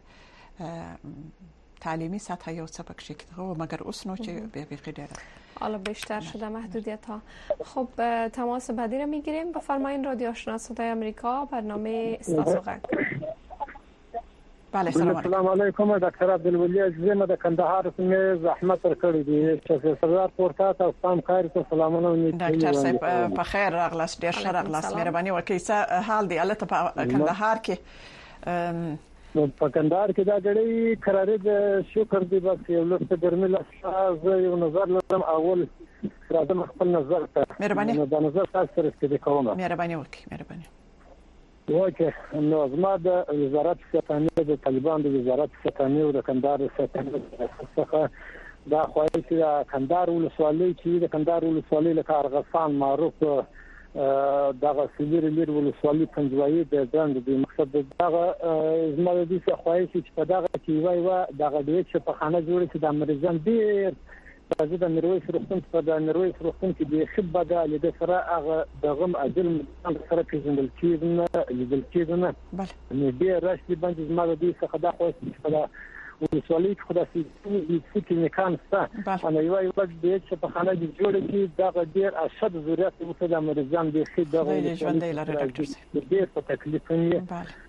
تعلیمی سطح یو څه پکې کېږي، مګر اوس نو چې به ډیره حالا بیشتر شده محدودیت ها. خب تماس بعدی را میگیریم. بفرمایید رادیو آشنا صدای آمریکا، برنامه استاس و غک. بله سلام علیکم. دکتر عبدالولی عزیز ما د کندهار څخه زحمت ورکړی دی چې سردار پورته تاسو کار ته سلامونه. ډاکټر صاحب په خیر راغلاست. ډیر ښه راغلاست. مهرباني وکړئ. څه حال دی البته په کندهار کې؟ په کندهار کې دا ډېری قرارې د شکر دی بس یو لږ ګرمي لاسه یو نظر لرم. اول راځم خپل نظر ته. مهرباني. دا نظر تاسو سره کې کوم. مهرباني وکړئ. مهرباني. اوکې نو زما د وزارت ستانه د طالبان د وزارت ستانه او د کندهار ستانه څخه دا خوایي چې د کندهار ولسوالۍ چې د کندهار ولسوالۍ لکه ارغسان معروف دغه سلیر لیر ولسوالۍ پنځوي د ځان د مقصد دغه زما د دې خوایي چې په دغه کې وای دغه د چې په خانه جوړ چې د امریکان ډیر د نرویس روغتون په د نرویس روغتون کې د خبره د لیدل سره هغه دغه اجل سره پیژندل کېږي نه. بله نو ډیر راشي باندې زما د دې څخه دا خوښ په ولسوالۍ کې خدای سي چې نکان ستا انا یو د چې په خانه کې جوړ کې دغه ډیر اشد ضرورت وو د امریکان د خې دغه ژوندۍ لري ډاکټر صاحب. ډیر په تکلیف نه.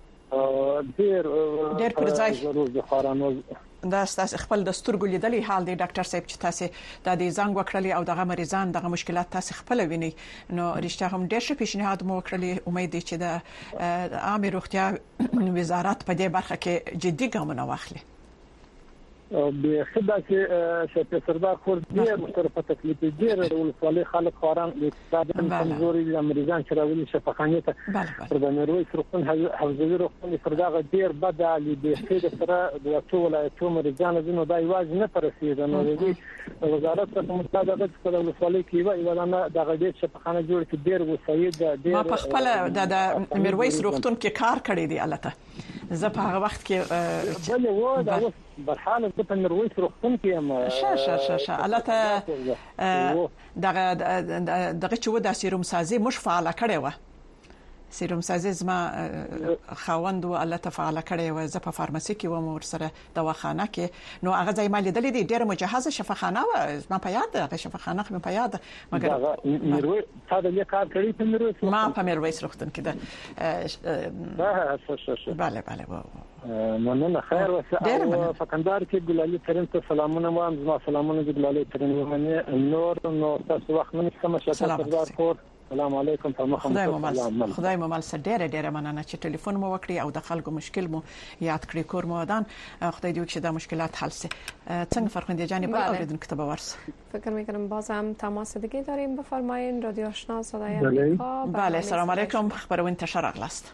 ډیر پر ځای ضرورت د خارانو دا ستاسو خپل د سترګو لیدلې حال دی ډاکټر صاحب چې تاسو د دې زنګ وکړلې او دغه مریضان دغه مشکلات تاسو خپل ویني. نو رښتیا هم ډېر ښه پیشنهاد مو وکړلې. امید دی چې د عامه روغتیا وزارت په دې برخه کې جدي ګامونه واخلي. به خدا چې سردار خور ډیر مشترکه تکلیف ډیر ولسوالۍ خلک خوران د اقتصاد کمزوري د مریضان چې راولي شفاخانه ته پر د میرویس روغتون حوزوي روغتون سردار ډیر بد علي به خیر سره د ټول ولایتونو مریضان زینو دای واځ نه پرسیږي نو د وزارت څخه مطابقت په ولسوالۍ کې یو نه د غډې شفاخانه جوړ کې ډیر وسید ډیر ما په خپل د میرویس روغتون کې کار کړی دی البته زه په هغه وخت کې بل و دا برحال په میرویس روغتون کې شه البته دغه چې و د سیروم سازي مش فعال کړي و سیروم سازي زما خاوند و البته فعال کړي و زه په فارماسي کې و مور سره دواخانه کې نو هغه ځای مال دلی دي ډیره مجهزه شفاخانه و ما په یاد هغه شفاخانه مې په یاد مګر میرویس تاسو یې کار کړی په میرویس ما په میرویس روغتون کې ده بله مننه خیر او فکندار کې ګلالي ترين ته سلامونه وایم زما سلامونه ګلالي ترين ومنه نور نو تاسو وخت من کوم شکر خور السلام علیکم په مخه خدای مو مال سره ډېر مننه چې ټلیفون مو وکړي او د خلکو مشکل مو یاد کړی کور مو ودان خدای دې وکړي چې دا مشکلات حل شي څنګه فرخنده جانب اوریدونکو ته باورس فکر میکنم بازم تماس دیگه داریم بفرمایید رادیو آشنا صدای آمریکا بله سلام علیکم خبر انتشار اغلاست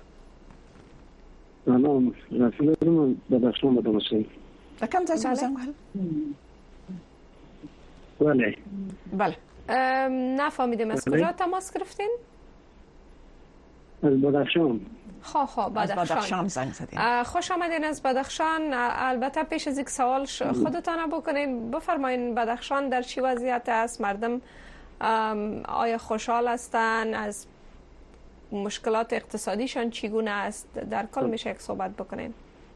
سلام رسول بدخشان بدمشقی کم ځای زنگ بله نفهمیدیم از کجا تماس گرفتین؟ از بدخشان بدخشان زنگ زدین خوش آمدین از بدخشان. البته پیش از یک سوال خودتان بکنین بفرمایین بدخشان در چی وضعیت است؟ مردم آیا خوشحال هستند؟ از مشکلات اقتصادیشان چگونه است؟ در کل میشه یک صحبت بکنین.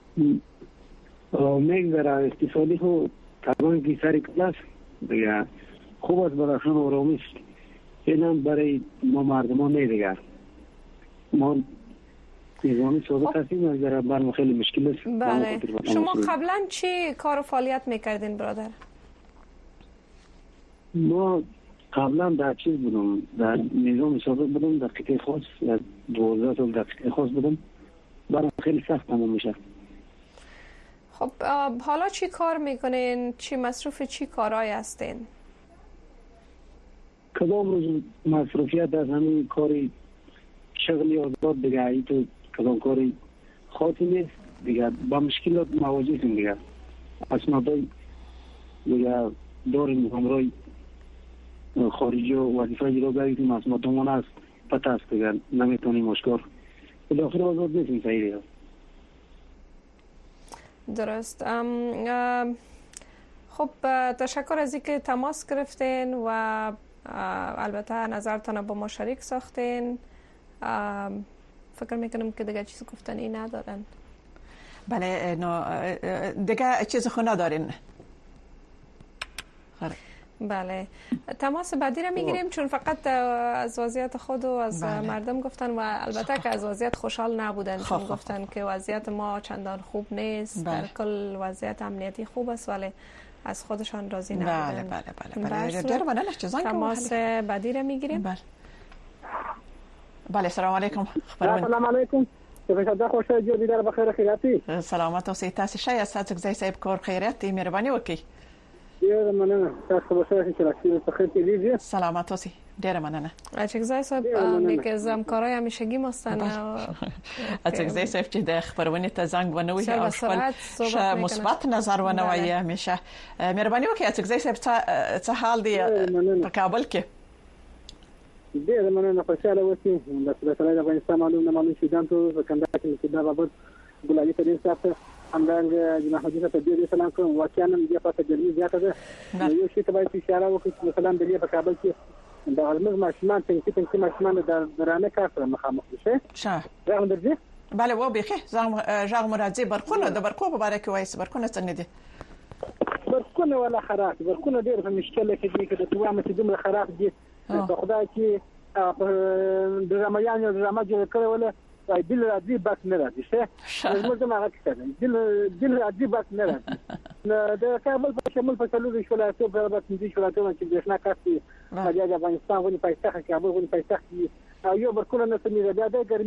میگذره اقتصادی خو طبعا که سری کلاس دیگه خوب از بدخشان آرامیست اینم برای ما مردمان نه دیگه ما نظامی ثابت هستیم از در برم خیلی مشکل است. بله شما قبلا چی کار و فعالیت میکردین برادر؟ ما قبلا در چیز بودم در نظام ثابت بودم در قطعه خاص در 12 سال در قطعه خاص بودم برام خیلی سخت تمام میشه. خب حالا چی کار میکنین؟ چی مصروف چی کارهای هستین؟ کدام روز مصروفیت از همین کاری شغلی آزاد دیگه ای تو کدام کاری خاصی نیست دیگه با مشکلات مواجهیم دیگه اسنادای دیگه داریم همراه خارجی و وظیفه اجرا کردیم اسنادمون است پته است دیگه نمیتونیم مشکل بالاخره آزاد نیستیم صحیح دیگه درست. خب تشکر از اینکه تماس گرفتین و البته نظرتان با ما شریک ساختین. فکر میکنم که دیگه چیز گفتنی ندارن. بله دیگه چیز خو ندارین. بله تماس بعدی را میگیریم چون فقط از وضعیت خود و از مردم گفتن و البته که از وضعیت خوشحال نبودن چون گفتن که وضعیت ما چندان خوب نیست. در کل وضعیت امنیتی خوب است ولی از خودشان راضی نبودن. بله تماس بعدی را میگیریم. بله سلام علیکم. سلام علیکم. تفضل خوشحال جوړ در بخیر خیراتی. سلامت اوسئ تاسو ښه یاست ځکه صاحب کور خیرات دی مهرباني وکړئ. ډیر مننه تاسو به ښه شئ په خیر تلویزیون. سلامت اوسئ ډیر مننه. اچکزای صاحب یکی از همکارای همیشگی ماستن. اچکزای صاحب چې د خبرونه ته زنګ ونوي او خپل مثبت نظر ونوي همیشه مهرباني وکړئ اچکزای صاحب څه حال دی په کابل کې؟ ډیر مننه خوشاله اوسئ د سره د افغانستان معلوم شیدان ته کندهار کې د بابت ګلالي ترين صاحب همدارنګه جناب حاجی ته دې سلام کوم واقعا دې په تجربه زیاته ده یو شی ته باید اشاره وکړو چې مثلا د دې په کابل کې د علمي ماشومان څنګه ماشومان د درانه کار سره مخامخ شي راغون درځي بله و بخي ژغ مرادي برقونه د برقو په اړه کې وایي برقونه څنګه دي برقونه ولا خراب برقونه ډېر په مشکله کې دي چې دوامه دومره خراب دي په خدای کې ډرامه جوړ کړو ولا دل راځي بس نه راځي شه موږ ما راځي دل راځي بس نه راځي د کابل په شمول په څلور شولاتو په اړه باندې شولاتو چې د شنا کاسي د افغانستان ونی پایتخت کابل ونی پایتخت یو برکونه نه سمې ده د ګرمي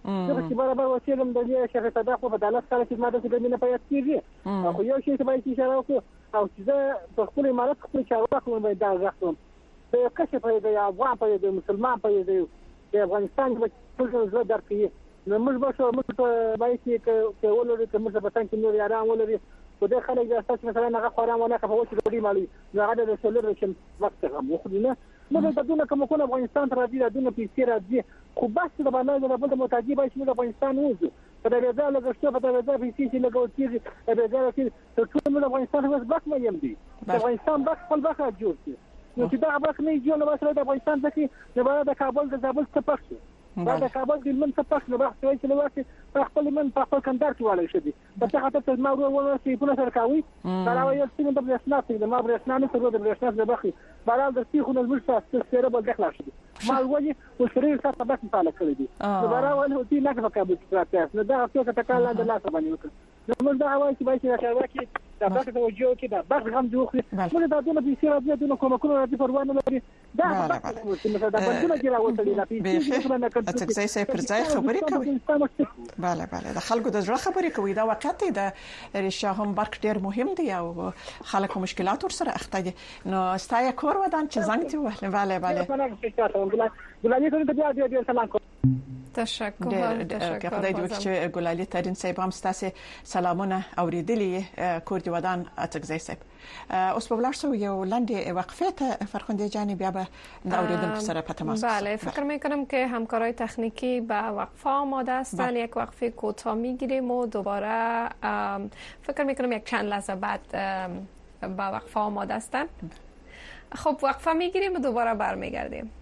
چې برابر وسیلم د دې شیخ صدق په عدالت سره چې ماده کې نه پیدا کیږي خو یو شی چې باید اشاره وکړو او چې زه په خپل امارت خپل چارواکو باندې دا غوښتم چې کښه په دې افغان په دې مسلمان په دې د افغانستان په ټول ځای درکې نو موږ به شو موږ په باندې کې ولرو چې موږ په څنګه نور یاران ولري خو د خلک د اساس مثلا هغه خورم ونه کوي چې ډوډۍ مالي هغه د سولر شم وخت هم خو نه نو د دونه کوم کوم افغانستان ته راځي د دونه پیسې راځي خو بس د باندې د بل متاجي به چې د افغانستان وځي په دې ځای له څه په دې ځای پیسې چې لګول کیږي په دې ځای کې ټول د افغانستان اوس بس مې يم دي د افغانستان بس خپل بس جوړ شي نو چې دا بس نه جوړ نو بس د افغانستان ځکه د کابل د زابل څخه پخښ دا د کابل د من څخه پخښ نو بس وایي چې نو په خپل من په خپل کندهار کې والي شدي په څه خاطر چې ما ورو چې په نظر کوي دا راوي چې د برېښنا د ما برېښنا نه تر د برېښنا د بخي بارال د سیخو نو زموږ سره بل دخل شي ما ولې وسریر سره بس مطالعه کړی دي نو بارال هو دې نه په کابل کې راځي نو دا څه تکاله د لاس باندې وکړ نو موږ دا وایي چې باید چې دا بس توجه کې دا بس هم جوړ موږ دا دونه پیسې راځي دونه کومه راځي پروانه لري دا چې دا بندونه کې راوځي دا پیسې اتګزای سي پر ځای خبرې کوي bale د خلکو د زړه خبرې کوي دا واقعیت دی د ریشه هم برک ډیر مهم دی او خلکو مشکلات سره اخته دي نو ستای کور ودان چې زنګ تی وله bale ګلالي ته ډیر سلام کوم تشکر که خدای دې وکړي چې ګلالي ترين صاحب هم ستاسو سلامونه اوریدلي کور دی ودان اتګزای صاحب اوس په بلار سو یو لاندې وقفه ته فرخنده جانی بیا به اوریدونکو سره په تماس بله فکر میکنم که همکارای تکنیکی به وقفه آماده هستن یک وقفه کوتاه میگیریم و دوباره فکر میکنم یک چند لحظه بعد به وقفه آماده هستن خب وقفه میگیریم و دوباره برمیگردیم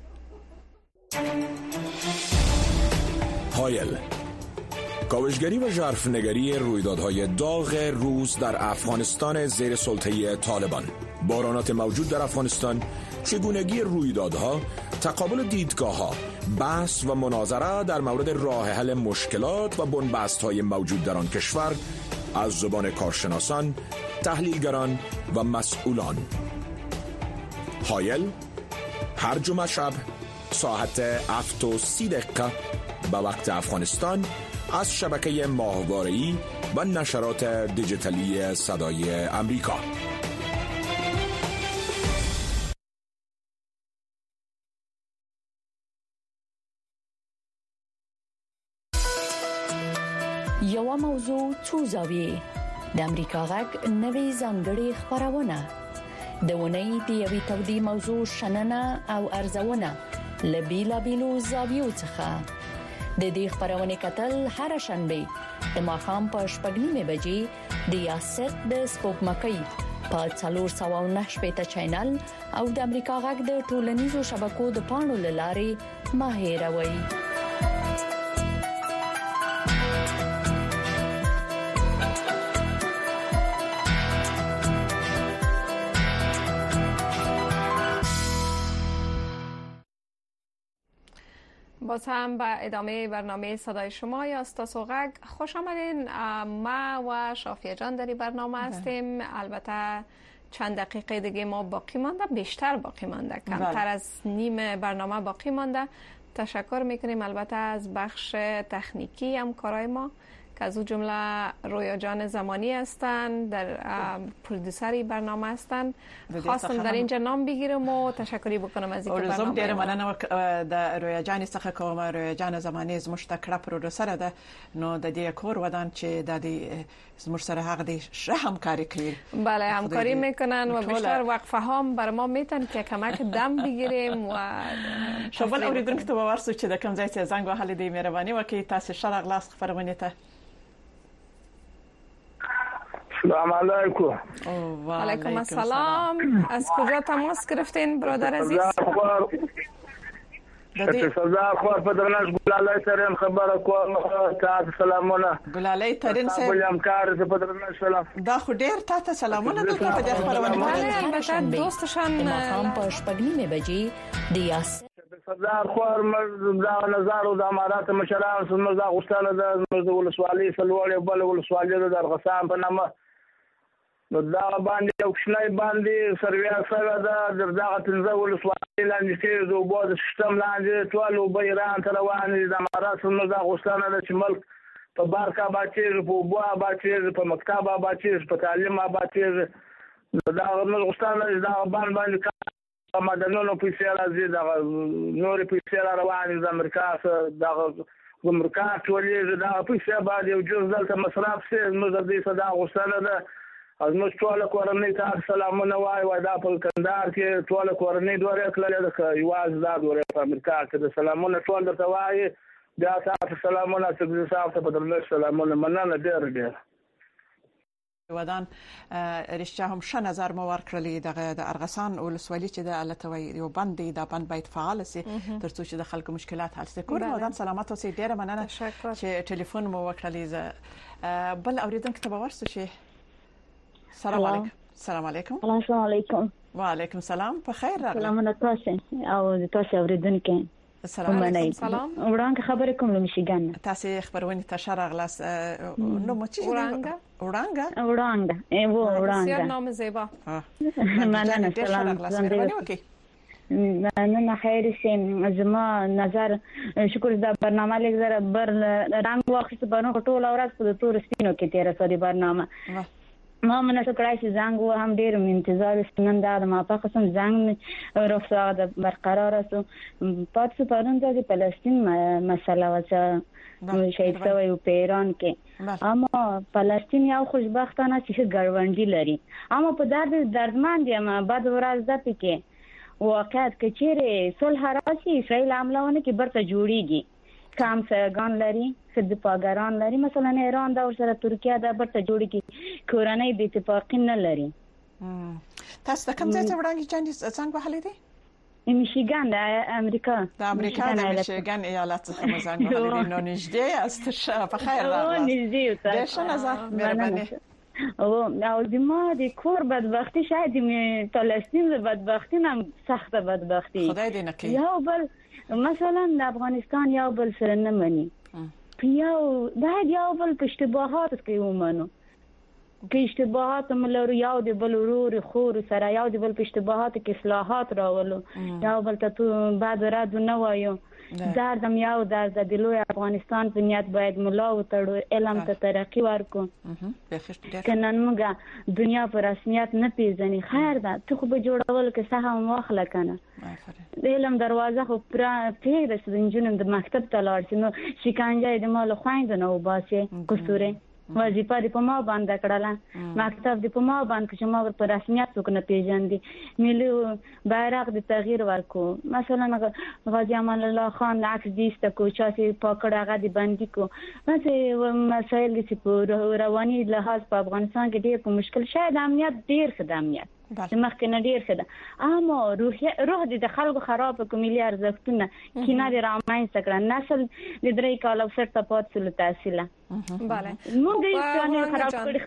هایل کاوشگری و ژرفنگری رویدادهای داغ روز در افغانستان زیر سلطه طالبان بحرانات موجود در افغانستان چگونگی رویدادها تقابل دیدگاه‌ها بحث و مناظره در مورد راه حل مشکلات و بنبست‌های موجود در آن کشور از زبان کارشناسان تحلیلگران و مسئولان هایل هر جمعه شب ساعت 7:30 به وقت افغانستان از شبکه ماهواره‌ای و نشرات دیجیتالی صدای امریکا. یو موضوع څو زاویې د امریکا غږ نوې ځانګړې خبرونه د ونې د یوې تودې موضوع شننه او ارزونه لبیلا بیلو زاویو څخه د دې خبرونه کتل هر شنبه د ماښام په 8:30 بجې د یاست د سپوږمکۍ په 409 چینل او د امریکا غږ د ټولنیزو شبکو د پاڼو لارې ماهیروي باز هم به ادامه برنامه صدای شما یا استاسوغک خوش آمدین. ما و شافیه جان در این برنامه هستیم. البته چند دقیقه دیگه ما باقی مانده، بیشتر باقی مانده، کمتر از نیم برنامه باقی مانده. تشکر میکنیم البته از بخش تکنیکی همکارای ما که از او جمله رویا جان زمانی هستند، در پرودوسری برنامه هستند. خواستم در اینجا نام بگیرم و تشکری بکنم از اینکه برنامه ډیر مننه د رویا جان څخه کوم. رویا جان زمانی زموږ تکړه پرودوسر ده، نو د دې کور ودان چې د دې زموږ سره هغه دې شه همکاری کوي. بله همکاری میکنن و بیشتر وقفه هم بر ما میتن که کمک دم بگیریم و شوال اوریدونکو ته ورسو چې د کوم ځای څخه زنګ وهل دې مهرباني وکړئ تاسو شرق لاس خبرونه ته. سلام علیکم. و علیکم السلام. از کجا تماس گرفتین برادر عزیز؟ سردار خوار پدرناش گلالی ترین خبر کوم تاسو سلامونه. گلالی ترین سه ولیم کار ز پدرناش سلام. دا خو ډیر تاسو سلامونه ته په دې خبرونه البته دوستشان مقام په 8:30 بجې د یاست سردار خوار دا نظر او د امارات مشران سمز دا غوښتنه د ولسوالۍ سلوړې بل ولسوالۍ د درغسان په نامه نو دا باندې یو کښنی باندې سرویا سره دا دغه تنظیم ولسوالۍ لاندې کې د اوبو د سیستم لاندې ټول اوبه ایران ته روانې دي. د مراسم دا غوښتنه ده چې ملک په بارک آباد کېږي، په اوبو آباد کېږي، په مکتب آباد کېږي، په تعلیم آباد کېږي. دا غوښتنه ده چې دا باندې مدنونو پیسې راځي، دغه نورې پیسې را روانې د امریکا څخه دغه ګمرکات ټولېږي، دغه پیسې باید یو جز دلته مصرف شي. زموږ د دې څه دا غوښتنه ده. زموږ ټوله کورنۍ ته سلامونه وایي دا په کندهار کې ټوله کورنۍ دورې تللې ده، که یوازې دا دورې په امریکا کې د سلامونه ټول درته وایي. بیا تاسو سلامونه سګزي صاحب ته په درنښت سلامونه، مننه ډېر ډېر. ودان رښتیا هم ښه نظر مو ورکړلی د ارغسان ولسوالي چې د التوي یو بند دی، دا بند باید فعال شي ترڅو چې د خلکو مشکلات حل شي. کور ودان سلامت اوسئ، ډېر مننه چې ټلیفون مو وکړلی. بل اوریدونکو ته به ورسو چې السلام علیکم. السلام علیکم. السلام علیکم. وعلیکم السلام. په خیر راغلی. سلامونه تاسو او د تاسو اوریدونکو. السلام علیکم. سلام. وړاندې خبرې کوم له میشیګان. تاسو خبرونه ته شراغلاس نو مچ وړاندې بسیار نام زیبا. مننه. سلام. نه خیر سیم زما نظر شکر دا برنامه لیک زره بر رنگ واخیست بانو ټول اورات په تور سپینو کې تیر سوري برنامه ما من شکرای چې زنګ و هم ډیر انتظار ستنن دا ما په قسم زنګ رفسا د برقرار است پات پرون د فلسطین مسله وڅ شهید شوی په ایران کې اما فلسطین یو خوشبختانه چې ګړوندی لري اما په دردمند یم بعد ورځ د پکې واقعیت کې چیرې صلح راشي اسرائیل عملونه کې برته جوړیږي کام سرګان لري خد پاګران لري مثلا ایران دا ورسره ترکیه دا برته جوړیږي کورنۍ د اتفاق نه لري تاسو کوم ځای ته وړاندې څنګه وهلې دي میشیګان د امریکا د میشیګان ایالت څخه مزنګ وهلې دي نو نږدې است په خیر راغلاست ډېر ښه نظر مهرباني او دما د کور بدبختی شاید فلسطین د بدبختی هم سخت بدبختی خدای دې نکړي یو بل مثلا د افغانستان یو بل سره نه مني یو باید یو بل په اشتباهات کې ومنو کې اشتباهات ملر یو د بل ورور خور سره یو د بل په اشتباهات کې اصلاحات راولو یو بل ته بعد راد نه وایو دردم یو درد د لوی افغانستان په نیت باید ملا وتړو علم ته ترقی ورکو کنن موږ دنیا په رسمیت نه پیژني خیر ده ته خو به جوړول کې سهم واخله کنه د علم دروازه خو پرې د سنجونم د مکتب ته لاړ شي نو شکنجه د مال خويند نه وباسي قصوره وظیفه د په ما باندې کړله مکتب د په ما باندې چې ما په رسمیت څوک نه پیژندي ملي بیرغ د تغییر ورکو مثلا غازی امان الله خان عکس دیسته کو چې پاکړه هغه د باندې کو مثلا مسائل چې په رواني لحاظ په افغانستان کې ډېر په مشکل شاید امنیت ډېر خدمت مخکې نه ډیر ښه ده اما روح د خلکو خراب کوم ملي ارزښتونه کینه د رامنځته کړه نسل د درې کال او سر ته پات سول تحصیل بله موږ یې خراب کړی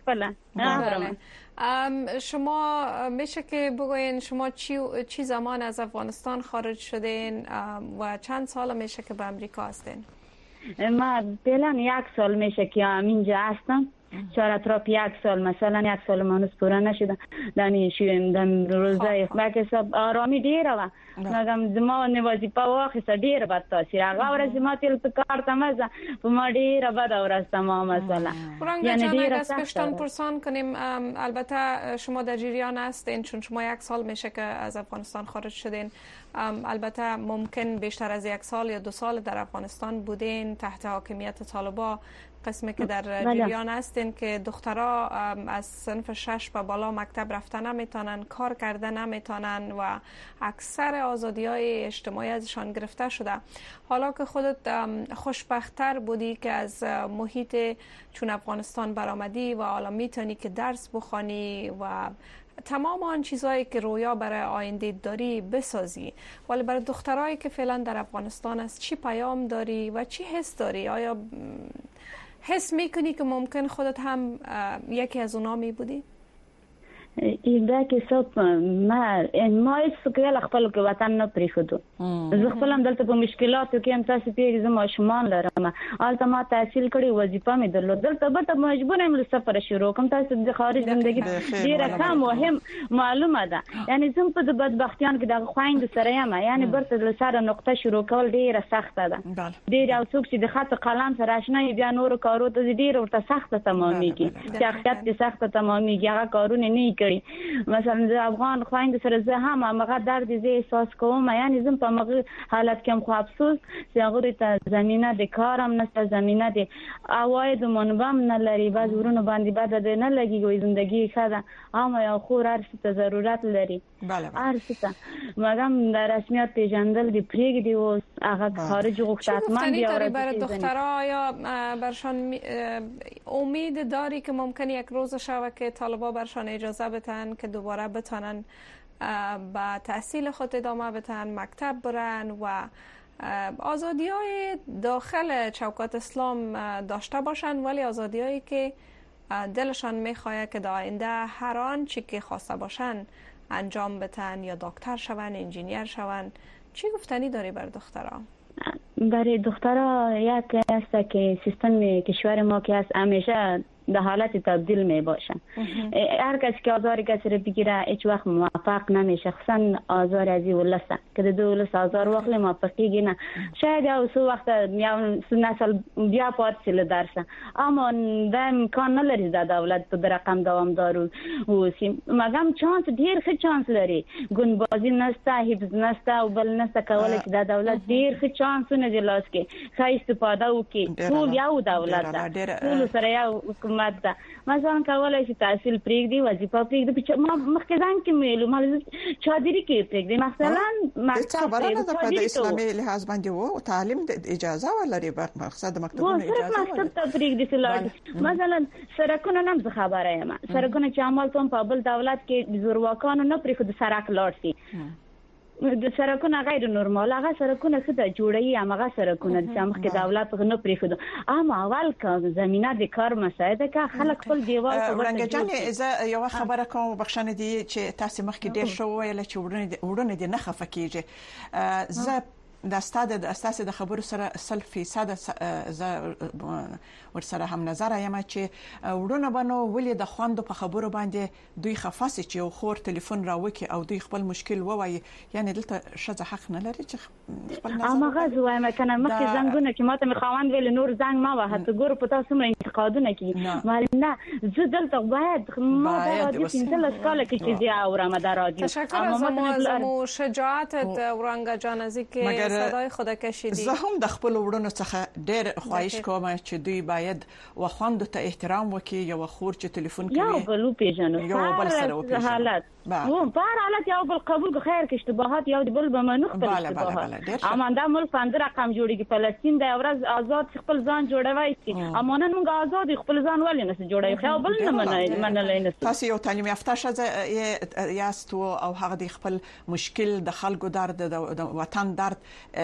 خپل شما میشه که بگوین شما چی زمان از افغانستان خارج شدین و چند سال میشه که به امریکا هستین؟ ما فعلا 1 سال میشه که اینجا هستم چهار اطراف 1 سال مثلا 1 سال مانوس پورا نشده دم روزای باکه سب آرامی دیره و مگم زما نوازی پا واخیسته دیر بد تاثیر اگه ورزی ما تیل پکارتم از ما دیر بد ورستم مثلا یعنی دیر از کشتان پرسان کنیم البته شما در جریان هستین چون شما 1 سال میشه که از افغانستان خارج شدین البته ممکن بیشتر از 1 سال یا 2 سال در افغانستان بودین تحت حاکمیت طالبان قسمی که در جریان هستین که دخترها از صنف 6 به بالا مکتب رفتن نمیتونن کار کردن نمیتونن و اکثر آزادی‌های اجتماعی ازشان گرفته شده حالا که خودت خوشبخت‌تر بودی که از محیط چون افغانستان برآمدی و حالا میتونی که درس بخوانی و تمام آن چیزهایی که رویا برای آینده داری بسازی ولی برای دخترایی که فعلا در افغانستان است چی پیام داری و چی حس داری آیا حس میکنی که ممکن خودت هم یکی از اونا می بودی؟ ایده که صاحب ما هیڅ څوک خپل وطن نه پریښودو. زه خپل هم دلته په مشکلاتو کې هم تاسو پیږي، زه ماشومان لرم، هلته ما تحصیل کړی، وظیفه مې درلود، دلته به مجبور یم له سفر شروع کوم. تاسو د خارج زندگی ډیره کم مهم معلومه ده، یعنی زم په بدبختیان کې د خويند سره یم، یعنی برته له سره نقطه شروع کول ډیره سخته ده. ډیر او څوک چې د خط قلم سره آشنا بیا نور کارو ته ډیر ورته سخته تمامېږي، شخصیت دې سخته تمامېږي، هغه کارونه نه کوي. مثلا د افغان خويند سره زه هم هغه درد دې احساس کوم، یعنی زم په مغه حالت کې خو افسوس چې هغه ته زمينه د کارم نشته، زمينه د عواید منبم نه لري، بعض ورونو باندې بد نه لګي، زندگی ښه اما یو خور ارسته ضرورت لري. ارسته مګم د رسمیت پیژندل دی پریږدي او هغه خارج غوښتمن دی. اور برای دخترها یا برشان امید داری که ممکن یک روز شوه که طالبا برشان اجازه بدن که دوباره بتونن با تحصیل خود ادامه بدن، مکتب برن و آزادی های داخل چوکات اسلام داشته باشن، ولی آزادی هایی که دلشان میخواه که در آینده هر آنچه که خواسته باشن انجام بدن، یا دکتر شون، انجینیر شون. چی گفتنی داری بر دخترها؟ برای دخترها یک است که سیستم کشور ما که هست همیشه در حالت تبدیل می باشه. هر کسی که آزار کسی رو بگیره هیچ وقت موفق نمیشه، خصوصا آزار از این ولسه که دو ولس آزار وقت موفقی نه. شاید یا سو وقت نسل بیا پارسل درسه، اما ده امکان نلری در دولت به رقم دوامدار و مگم چانس دیر خیلی چانس لري، گنبازی نسته، حفظ نسته و بل نسته کولی که در دولت دیر خیلی چانسونه دی لاس کې خی استفاده وکي. ټول یو دولت ده، ټول سره یو حکومت ده. مثلا کولای شي تحصیل پریږدي، وظیفه پریږدي. ما مخکې ځان کې معلومه چادری کې پریږدي، مثلا مکتب د اسلامي لحاظ باندې وو تعلیم اجازه ولري، مقصد مکتبونه اجازه ولري. مکتب ته پریږدي سلاړ. مثلا سرکونه نم خبره یم، سرکونه چې عمل کوم په بل دولت کې زورواکانو نه پریږدي سرک لاړ شي. د سرکونه غیر نورمال، هغه سرکونه څه د جوړي، هغه سرکونه د سمخ کې دولت نه پریښود. اما اول که زمينه د کار مساعده که خلک خپل دیوال په ورنګ جان زه یو خبره کوم، بخښنه دي چې تاسو مخ کې ډیر شو ویل چې وړونه دي نه خفه کیږي. زه د استاد د خبرو سره 100% زه ورسره هم نظر یم چې وړونه بنو ولې د خوند په خبرو باندې دوی خفاسي چې خور ټلیفون راوکي او دوی خپل مشکل ووایي، یعنی دلته شزه حق نه لري چې خپل نظر. اما غز وایم کنه مخکې زنګونه چې ماته میخواوند ویل نور زنګ ما وه ته ګور په تاسو مې انتقادونه کی معلوم نه. زه دلته باید ما د رادیو 15 کال کې چې اورم د رادیو. تشکر از شجاعتت ورنګ جان از اینکه صدای خود کشیدی. زه هم د خپل وړونو څخه ډېر خواهش کوم چې دوی باید وخوند ته احترام وکړي. یو خور چې ټلیفون کوي یو بل پیژنو، یو بل سره وپیژنو، حالت و بهر حالت یو بل قبول خیر کې اشتباهات یو بل به منو خپل اشتباهات. اما دا ملک پنځه رقم جوړیږي، فلسطین د ورځ آزاد خپل ځان جوړوي شي، اما نن موږ آزاد خپل ځان ولې نه جوړوي، خو بل نه منلای نه. تاسو یو تعلیم یافته شته یاست او هغه د خپل مشکل د خلکو درد د وطن درد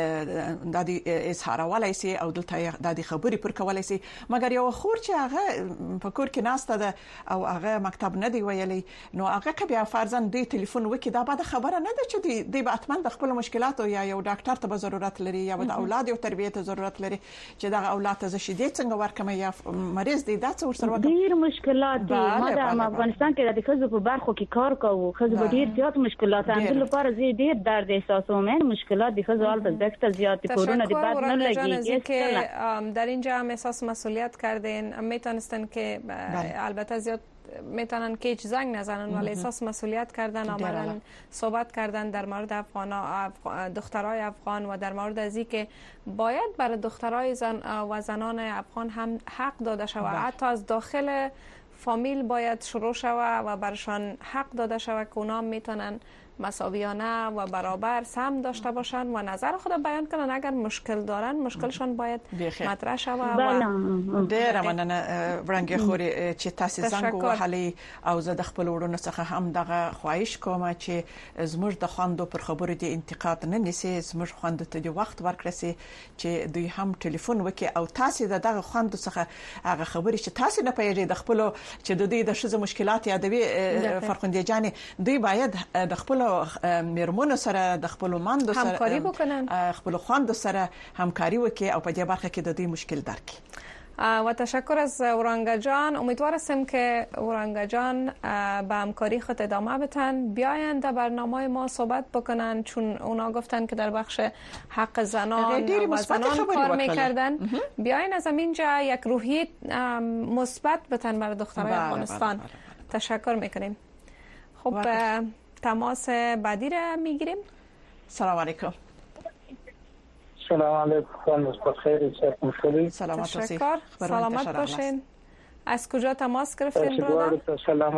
د دې اظهار ولای سي او دلته د خبرې پر کولای سي. مګر یو خور چې هغه په کور کې ناسته ده او هغه مکتب نه دی ویلي، نو هغه که بیا فرضاً دی ټلیفون وکي دا به خبره نه ده چې دی به اتمن د خپل مشکلاتو یا یو ډاکټر ته ضرورت لري یا د اولاد او تربیته ته ضرورت لري چې دا اولاد ته زشي دي څنګه ورکمه یا مریض دی دا څه ورسره وکړي. ډیر مشکلات دي. ما د افغانستان کې د خزو په برخو کې کار کوو، خزو ډیر زیات مشکلات هم د لپاره ډیر درد احساسوم. مشکلات دي خزو حالت دکتر زیات کرونا دی بعد نه لګي که در اینجا هم احساس مسئولیت کردین. میتونستن که البته زیاد میتونن که هیچ زنگ نزنن ولی احساس مسئولیت کردن، آمدن صحبت کردن در مورد دخترای افغان و در مورد از اینکه باید برای دخترای و زنان افغان هم حق داده شود، حتی از داخل فامیل باید شروع شود و برشان حق داده شود که اونا میتونن مساویانه و برابر سهم داشته باشن و نظر خود بیان کنن. اگر مشکل دارن مشکلشان باید مطرح شود. ډیره مننه ورنګ خوري چې تاسو زنګ وهلي او زه د خپل وړونو څخه هم دغه خواهش کوم چې زموږ د خوندو پر خبرو دي انتقاد نه نسی، زموږ خوندو ته د وخت ورکړسي چې دوی هم ټلیفون وکي او تاسو دغه خوندو څخه هغه خبرې چې تاسو نه پیژې د خپل چې د دوی د شذ مشکلات یادوي فرخندې جانې دوی باید د خپل میرمنو سره د خپل ماندو سره همکاري وکړي، خپل خوندو سره همکاري وکړي او په دې برخه کې د دوی مشکل درک و تشکر از اورانگا جان. امیدوار هستیم که اورانگا جان به همکاری خود ادامه بدن، بیاین در برنامه ما صحبت بکنن، چون اونا گفتن که در بخش حق زنان و زنان کار میکردن. بیاین از اینجا یک روحیه مثبت بدن برای دخترای افغانستان. تشکر میکنیم. خب تماس بعدی را میگیریم. سلام علیکم. سلام علیکم، مصباح خیر، شب خیر. سلامت باشین. از کجا تماس گرفتین برادر؟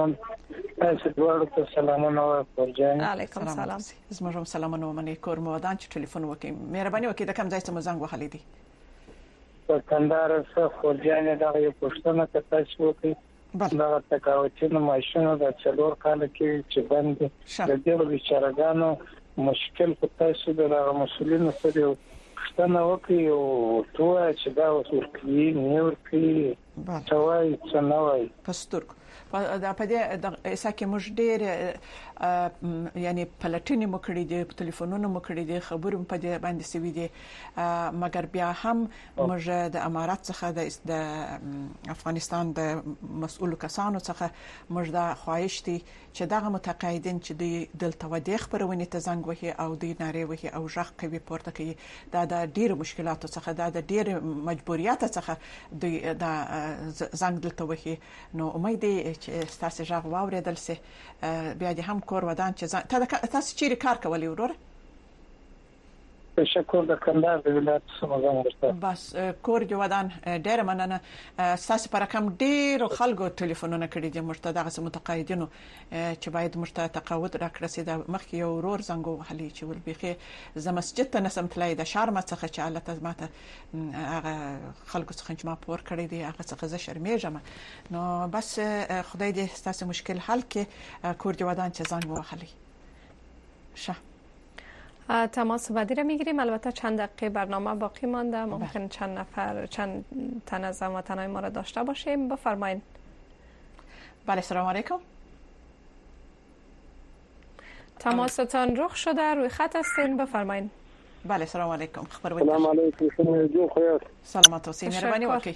سلامونه ورجان. علیکم سلام. زموږ سلامونه منی کور مودان چې ټلیفون وکي. مهرباني وکړئ د کوم ځای څخه زنګ وهلی دي؟ په کندهار څخه ورجان دا یو پښتنه ته تاسو وکړي. دا تکاوتینو ماشینو د 4 کال کې چې باندې د دې بیچارهګانو مشکل په تاسو د مسولینو سره پښتنه وکړي او توه چې دا ورکړي نیورکي توای څنوي پستور په دې د اساکه موږ ډېر یعنی پلټنې مکړې دي، په ټلیفونونو مکړې دي، خبرو په دې باندې سوي دي، مګر بیا هم موږ د امارات څخه د افغانستان د مسؤل کسانو څخه موږ دا خواهش دي چې دغه متقاعدین چې دوی دلته ودی خبرونه ته زنګ وهي او دوی ناره وهي او ژغ کوي پورته کوي، دا د ډېر مشکلاتو څخه د ډېر مجبوریت څخه دوی دا زنګ دلته وهي. نو امید دی چې تاسو ژغ واوریدل سي، بیا دې هم کور ودان چې تاسو چیرې کار کولی وروره؟ تشکر د کندهار د ولایت څخه بس کور جو ودان. ډېر مننه. تاسو پر کوم ډېر خلکو ټلیفونونه کړي دي موږ ته دغه متقاعدینو چې باید موږ ته تقاعد راکړسي. د مخکې یو ورور زنګ وهلی چې ولبيخي زه مسجد ته نسم تلای د شرم څخه چې الله تزماته هغه خلکو څخه چې ما پور کړی دی هغه څخه زه شرمېږم. نو بس خدای دې تاسو مشکل حل کې کور جو ودان چې زنګ وهلی شه. تماس بعدی را میگیریم. البته چند دقیقه برنامه باقی مانده، ممکن چند تن از هموطنان ما را داشته باشیم. بفرمایید. بله سلام علیکم. تماستان رخ شده، روی خط هستین، بفرمایید. بله سلام علیکم. خبر بدید. سلام علیکم. شما خوب. سلامت و مهربانی وکړئ.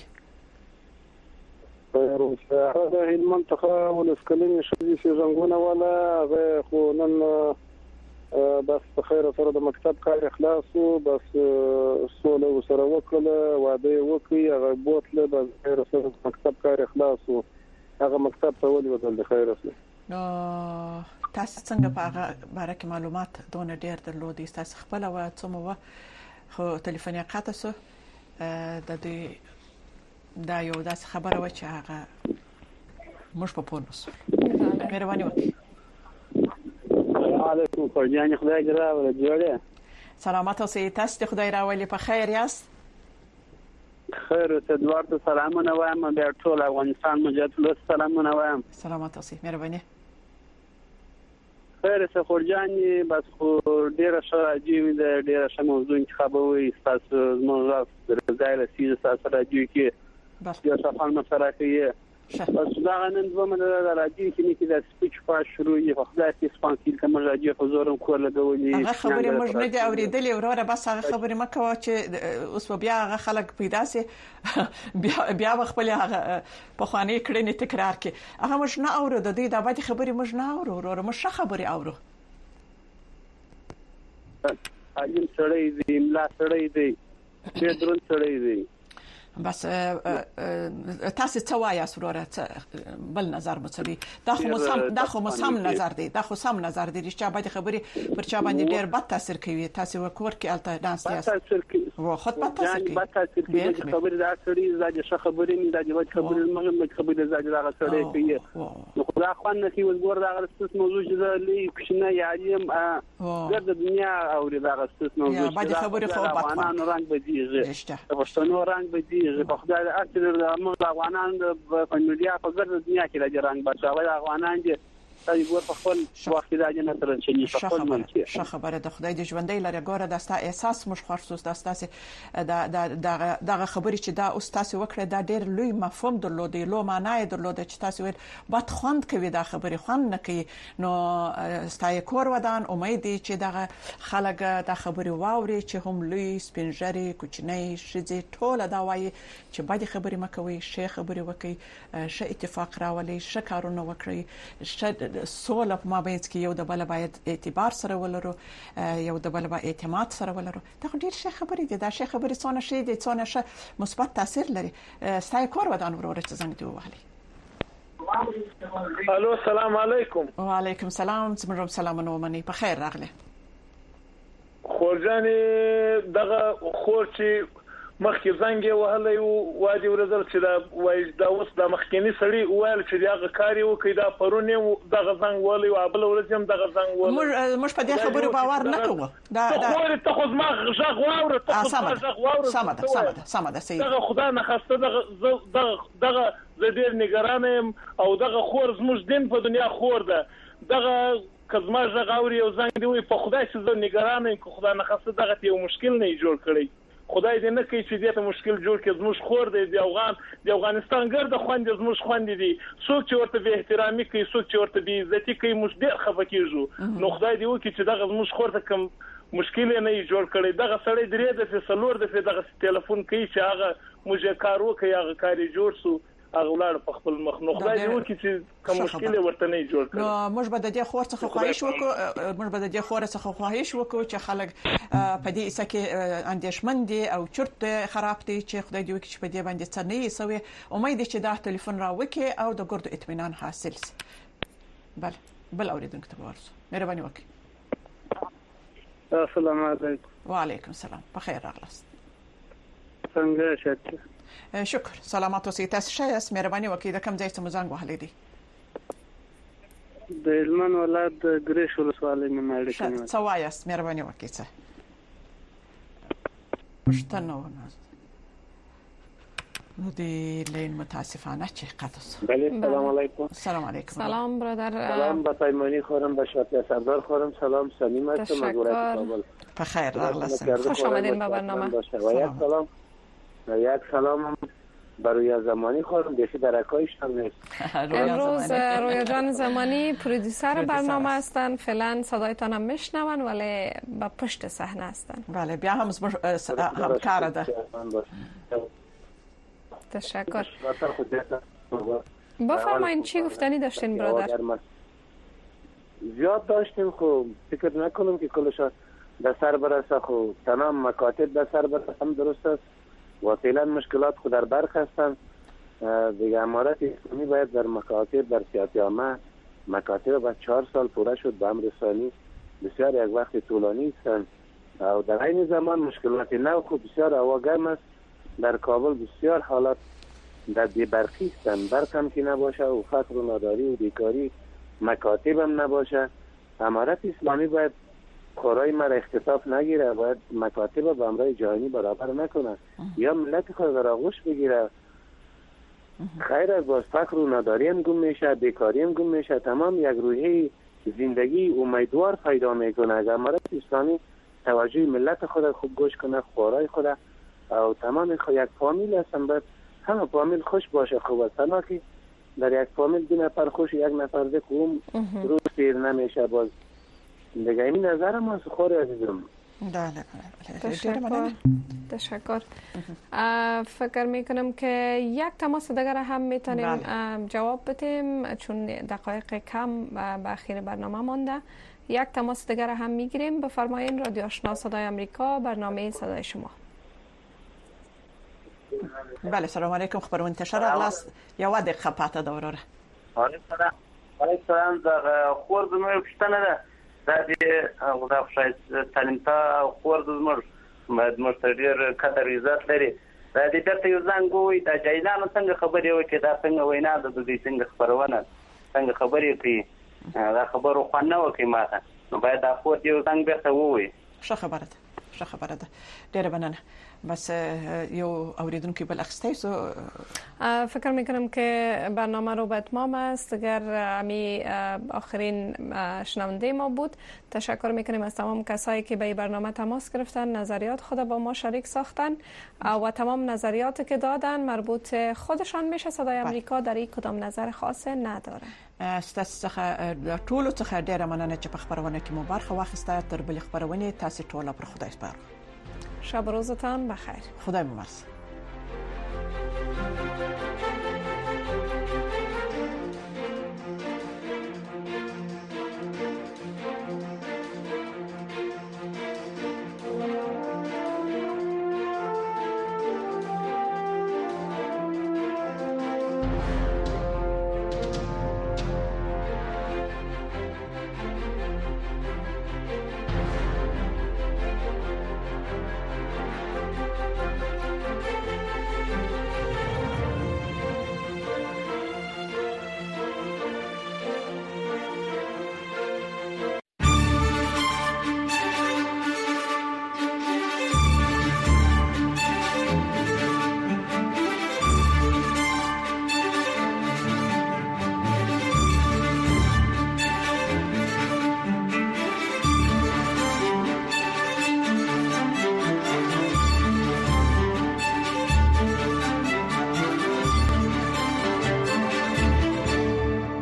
هذا هي المنطقة والإسكالية شديد في زنقونة ولا خونن بس بخير سره د مکتب کار اخلاصو بس سوله سره وکړه وعده وکړي هغه بوتله بس خیر سره مکتب کار اخلاصو هغه مکتب ته ولې بدل د خیر سره. نو تاسو څنګه په هغه باره کې معلومات دونه ډیر درلودي؟ تاسو خپل و څومره خو ټلیفوني قاطع سو د دې دا یو داس خبره و چې هغه مش په پونس مهرباني وکړئ. علیکم فرجان خدای دې راوړي جوړه. سلامت اوسئ. تاسو خدای راوړي په خیر یاست؟ خیر ته دوړ سلامونه وایم بیا ټول افغانستان مجاهد سلامونه وایم. سلامت اوسئ مهرباني. خیر څه فرجان بس خو ډیره شراجی د ډیره ښه موضوع انتخابوي تاسو زموږ راځي له سیده تاسو راځي کې بس یو څه خپل مسله کوي بس دا نن زموږ د راځي کې د سپیچ پاس شروع یې په خدای کې سپانکیل کوم راځي حضورم کول لګولې هغه خبرې موږ نه دی اوریدلې وروره بس هغه خبرې مکه چې اوس بیا هغه خلک پیدا سي بیا خپل هغه په خوانې کړنې تکرار کې هغه موږ نه اورو د دې د باندې خبرې موږ نه اورو وروره موږ خبرې اورو. اجل سړی دی ملا سړی دی چې درن سړی دی بس تاسو څه وایي وروره بل نظر مڅوي دا خو مسم نظر دی دا خو سم نظر دی چې باید خبري پر چا باندې ډیر بد تاثیر کوي. تاسو وکور کې الته دانس و خود په تاسو کې بد تاثیر کوي خبرې دا سړي زاده ښه خبرې نه دا جواب خبرې مګر خبرې زاده دا سړی کوي نو خدا خو نه کی وګور دا غرست موضوع چې لې کښنه یادیم ګرد دنیا او دا غرست موضوع چې خبرې خو افغانانو رنگ بدیږي پښتنو رنګ بدیږي په خدای اصل د افغانان په میډیا په ګرد دنیا کې د رنګ بچاوي افغانان دي تاسو ګور په خپل وخت دا نه تر چې په خپل ملک ښه خبره د خدای د ژوندۍ لري ګوره د ستا احساس مش خرصوص د تاسو د خبرې چې دا اوس تاسو وکړه دا ډېر لوی مفهوم درلودي لو معنی درلوده چې تاسو ول بد خوند کوي دا خبرې خوند نه کوي نو ستای کور ودان امید دي چې دا خلک دا خبرې واوري چې هم لوی سپینجری کوچنی شذې ټوله دا وایي چې باید خبرې مکوي شي خبرې وکي ش اتفاق راولي ش کارونه وکړي سوله په مابینځ کې یو د بل باید اعتبار سره ولرو یو د بل باید اعتماد سره ولرو دا ډیر ښه خبرې دي دا ښه خبرې څونه شي دي څونه ښه مثبت تاثیر لري ستای کور ودان ورور چې څنګه دی وهلي الو السلام علیکم وعلیکم السلام زموږ سلامونه ومني په خیر راغله خورجانې دغه خور چې مخکې زنګ وهلې وادي ورزل چې دا وای دا اوس د مخکینی سړی ویل چې دغه کار یو کې دا پرونه دغه زنګ ولې او بل ورځم دغه زنګ ولې مش په دې خبره باور نه کوو دا خو ته خو ما ژغ واوره ته خو ما ژغ واوره سمه ده دغه خدای نه خسته دغه زدير نگرانم او دغه خور زموږ دین په دنیا خور ده دغه کزما ژغ اوري او زنګ دی په خدای چې زه نگرانم کو خدای نه خسته دغه یو مشکل نه جوړ کړی خدای دې نه کوي چې دې ته مشکل جوړ کړي زموږ خور دی د افغانستان ګرد خوند زموږ خوند دي څوک چې ورته به احترامي کوي څوک چې ورته به عزت کوي موږ ډېر خفه کیږو نو خدای دې وکړي چې دغه زموږ خور ته کوم مشکل نه جوړ کړي دغه سړی درې د سلور د دغه ټلیفون کوي چې هغه موږ کار وکړي هغه کاری جوړ سو اغلار په خپل مخ نو خدای دې وکړي چې کوم مشکل ورته نه جوړ کړي نو موږ به د دې خور څخه خواهش وکړو چې خلک په دې اسکه اندیشمن دي او چرت خراب دي چې خدای دې وکړي چې په دې باندې څه نه یسوي امید چې دا ټلیفون راوکي او د ګردو اطمینان حاصل شي بل اوریدونکو ته ورسو مهرباني وکړئ السلام علیکم وعلیکم السلام په خیر راغلاست څنګه شته شکر سلامات اوسئ تاسو ښه یاست مهرباني وکړئ د کوم ځای څخه مزنګ وهلې دي د هلمند ولایت ګریش ولسوالۍ نه مړ کړم څه وایاست مهرباني وکړئ څه پښتنو نو دی لین متاسفانه چې قطع بله سلام علیکم سلام علیکم سلام برادر سلام به پیمانی خورم به شاطر سردار خورم سلام سلیم هستم از ولایت کابل بخیر راغلاست خوش آمدین به برنامه یک سلام برای زمانی خورم دیگه درکایش هم نیست امروز رویا جان زمانی پرودیوسر برنامه هستن فعلا صدایتان هم میشنون ولی با پشت صحنه هستن بله بیا هم همکار ده تشکر بفرمایید چی گفتنی داشتین برادر زیاد داشتیم خب فکر نکنم که کلش در سر برسه خب تمام مکاتب در سر برسه هم درست است و فعلا مشکلات خود در برق هستند دیگه امارت اسلامی باید در مکاتب در سیاتیامه مکاتب بعد 4 سال پوره شد به امر ثانی بسیار یک وقت طولانی هستند و در این زمان مشکلات نو خب بسیار هوا گرم است در کابل بسیار حالات در بی‌برقی هستند برق هم که نباشه و فقر و ناداری و بیکاری مکاتب هم نباشه امارت اسلامی باید کارهای ما را اختطاف نگیره باید مکاتب به امرای جهانی برابر نکنه یا ملت خود در آغوش بگیره خیر از باز فقر و ناداری هم گم میشه بیکاری هم گم میشه تمام یک روحیه زندگی امیدوار پیدا میکنه اگر امارت اسلامی توجه ملت خود خوب گوش کنه خوارای خود او تمام یک فامیل هستن باید همه فامیل خوش باشه خوب است تنها که در یک فامیل 2 نفر خوش یک نفر ده خوب روز پیر نمیشه باز دیگه این نظر ما خور عزیزم تشکر فکر میکنم که یک تماس دیگر هم میتونیم جواب بدیم چون دقایق کم به اخیر برنامه مانده یک تماس دیگر هم میگیریم بفرمایید رادیو آشنا صدای آمریکا برنامه صدای شما بله سلام علیکم خبر منتشر اغلاس یا دقیقه پاته دوره علیکم سلام دا خور زموږ پښتنه ده دا دې خدای خدای تعلیم ته خور زموږ موږ ډېر قدر عزت لري. دا دې درته یو زنګ ووایي دا جایلانو څنګه خبرې وکړي، دا څنګه وینا ده، د دوی څنګه خپرونه څنګه خبرې کوي، دا خبرو خوند نه وکړي ماته، نو باید دا خور یو زنګ بیرته ووایي. ښه خبره ده. ډېره مننه. بس یو اوریدونکو بل اخسته سو فکر میکنم که برنامه رو به اتمام است. اگر امی آخرین شنونده ما بود، تشکر میکنیم از تمام کسایی که به این برنامه تماس گرفتن، نظریات خود با ما شریک ساختن و تمام نظریاتی که دادن مربوط خودشان میشه. صدای امریکا در این کدام نظر خاصه نداره. ستاسو څخه ټولو څخه ډېره مننه چې په خبرونه کې مو برخه واخیسته. تر بلې خبرونې تاسو ټول پر خدای سپارو. شب روزتان بخیر. خدای مو مرسته.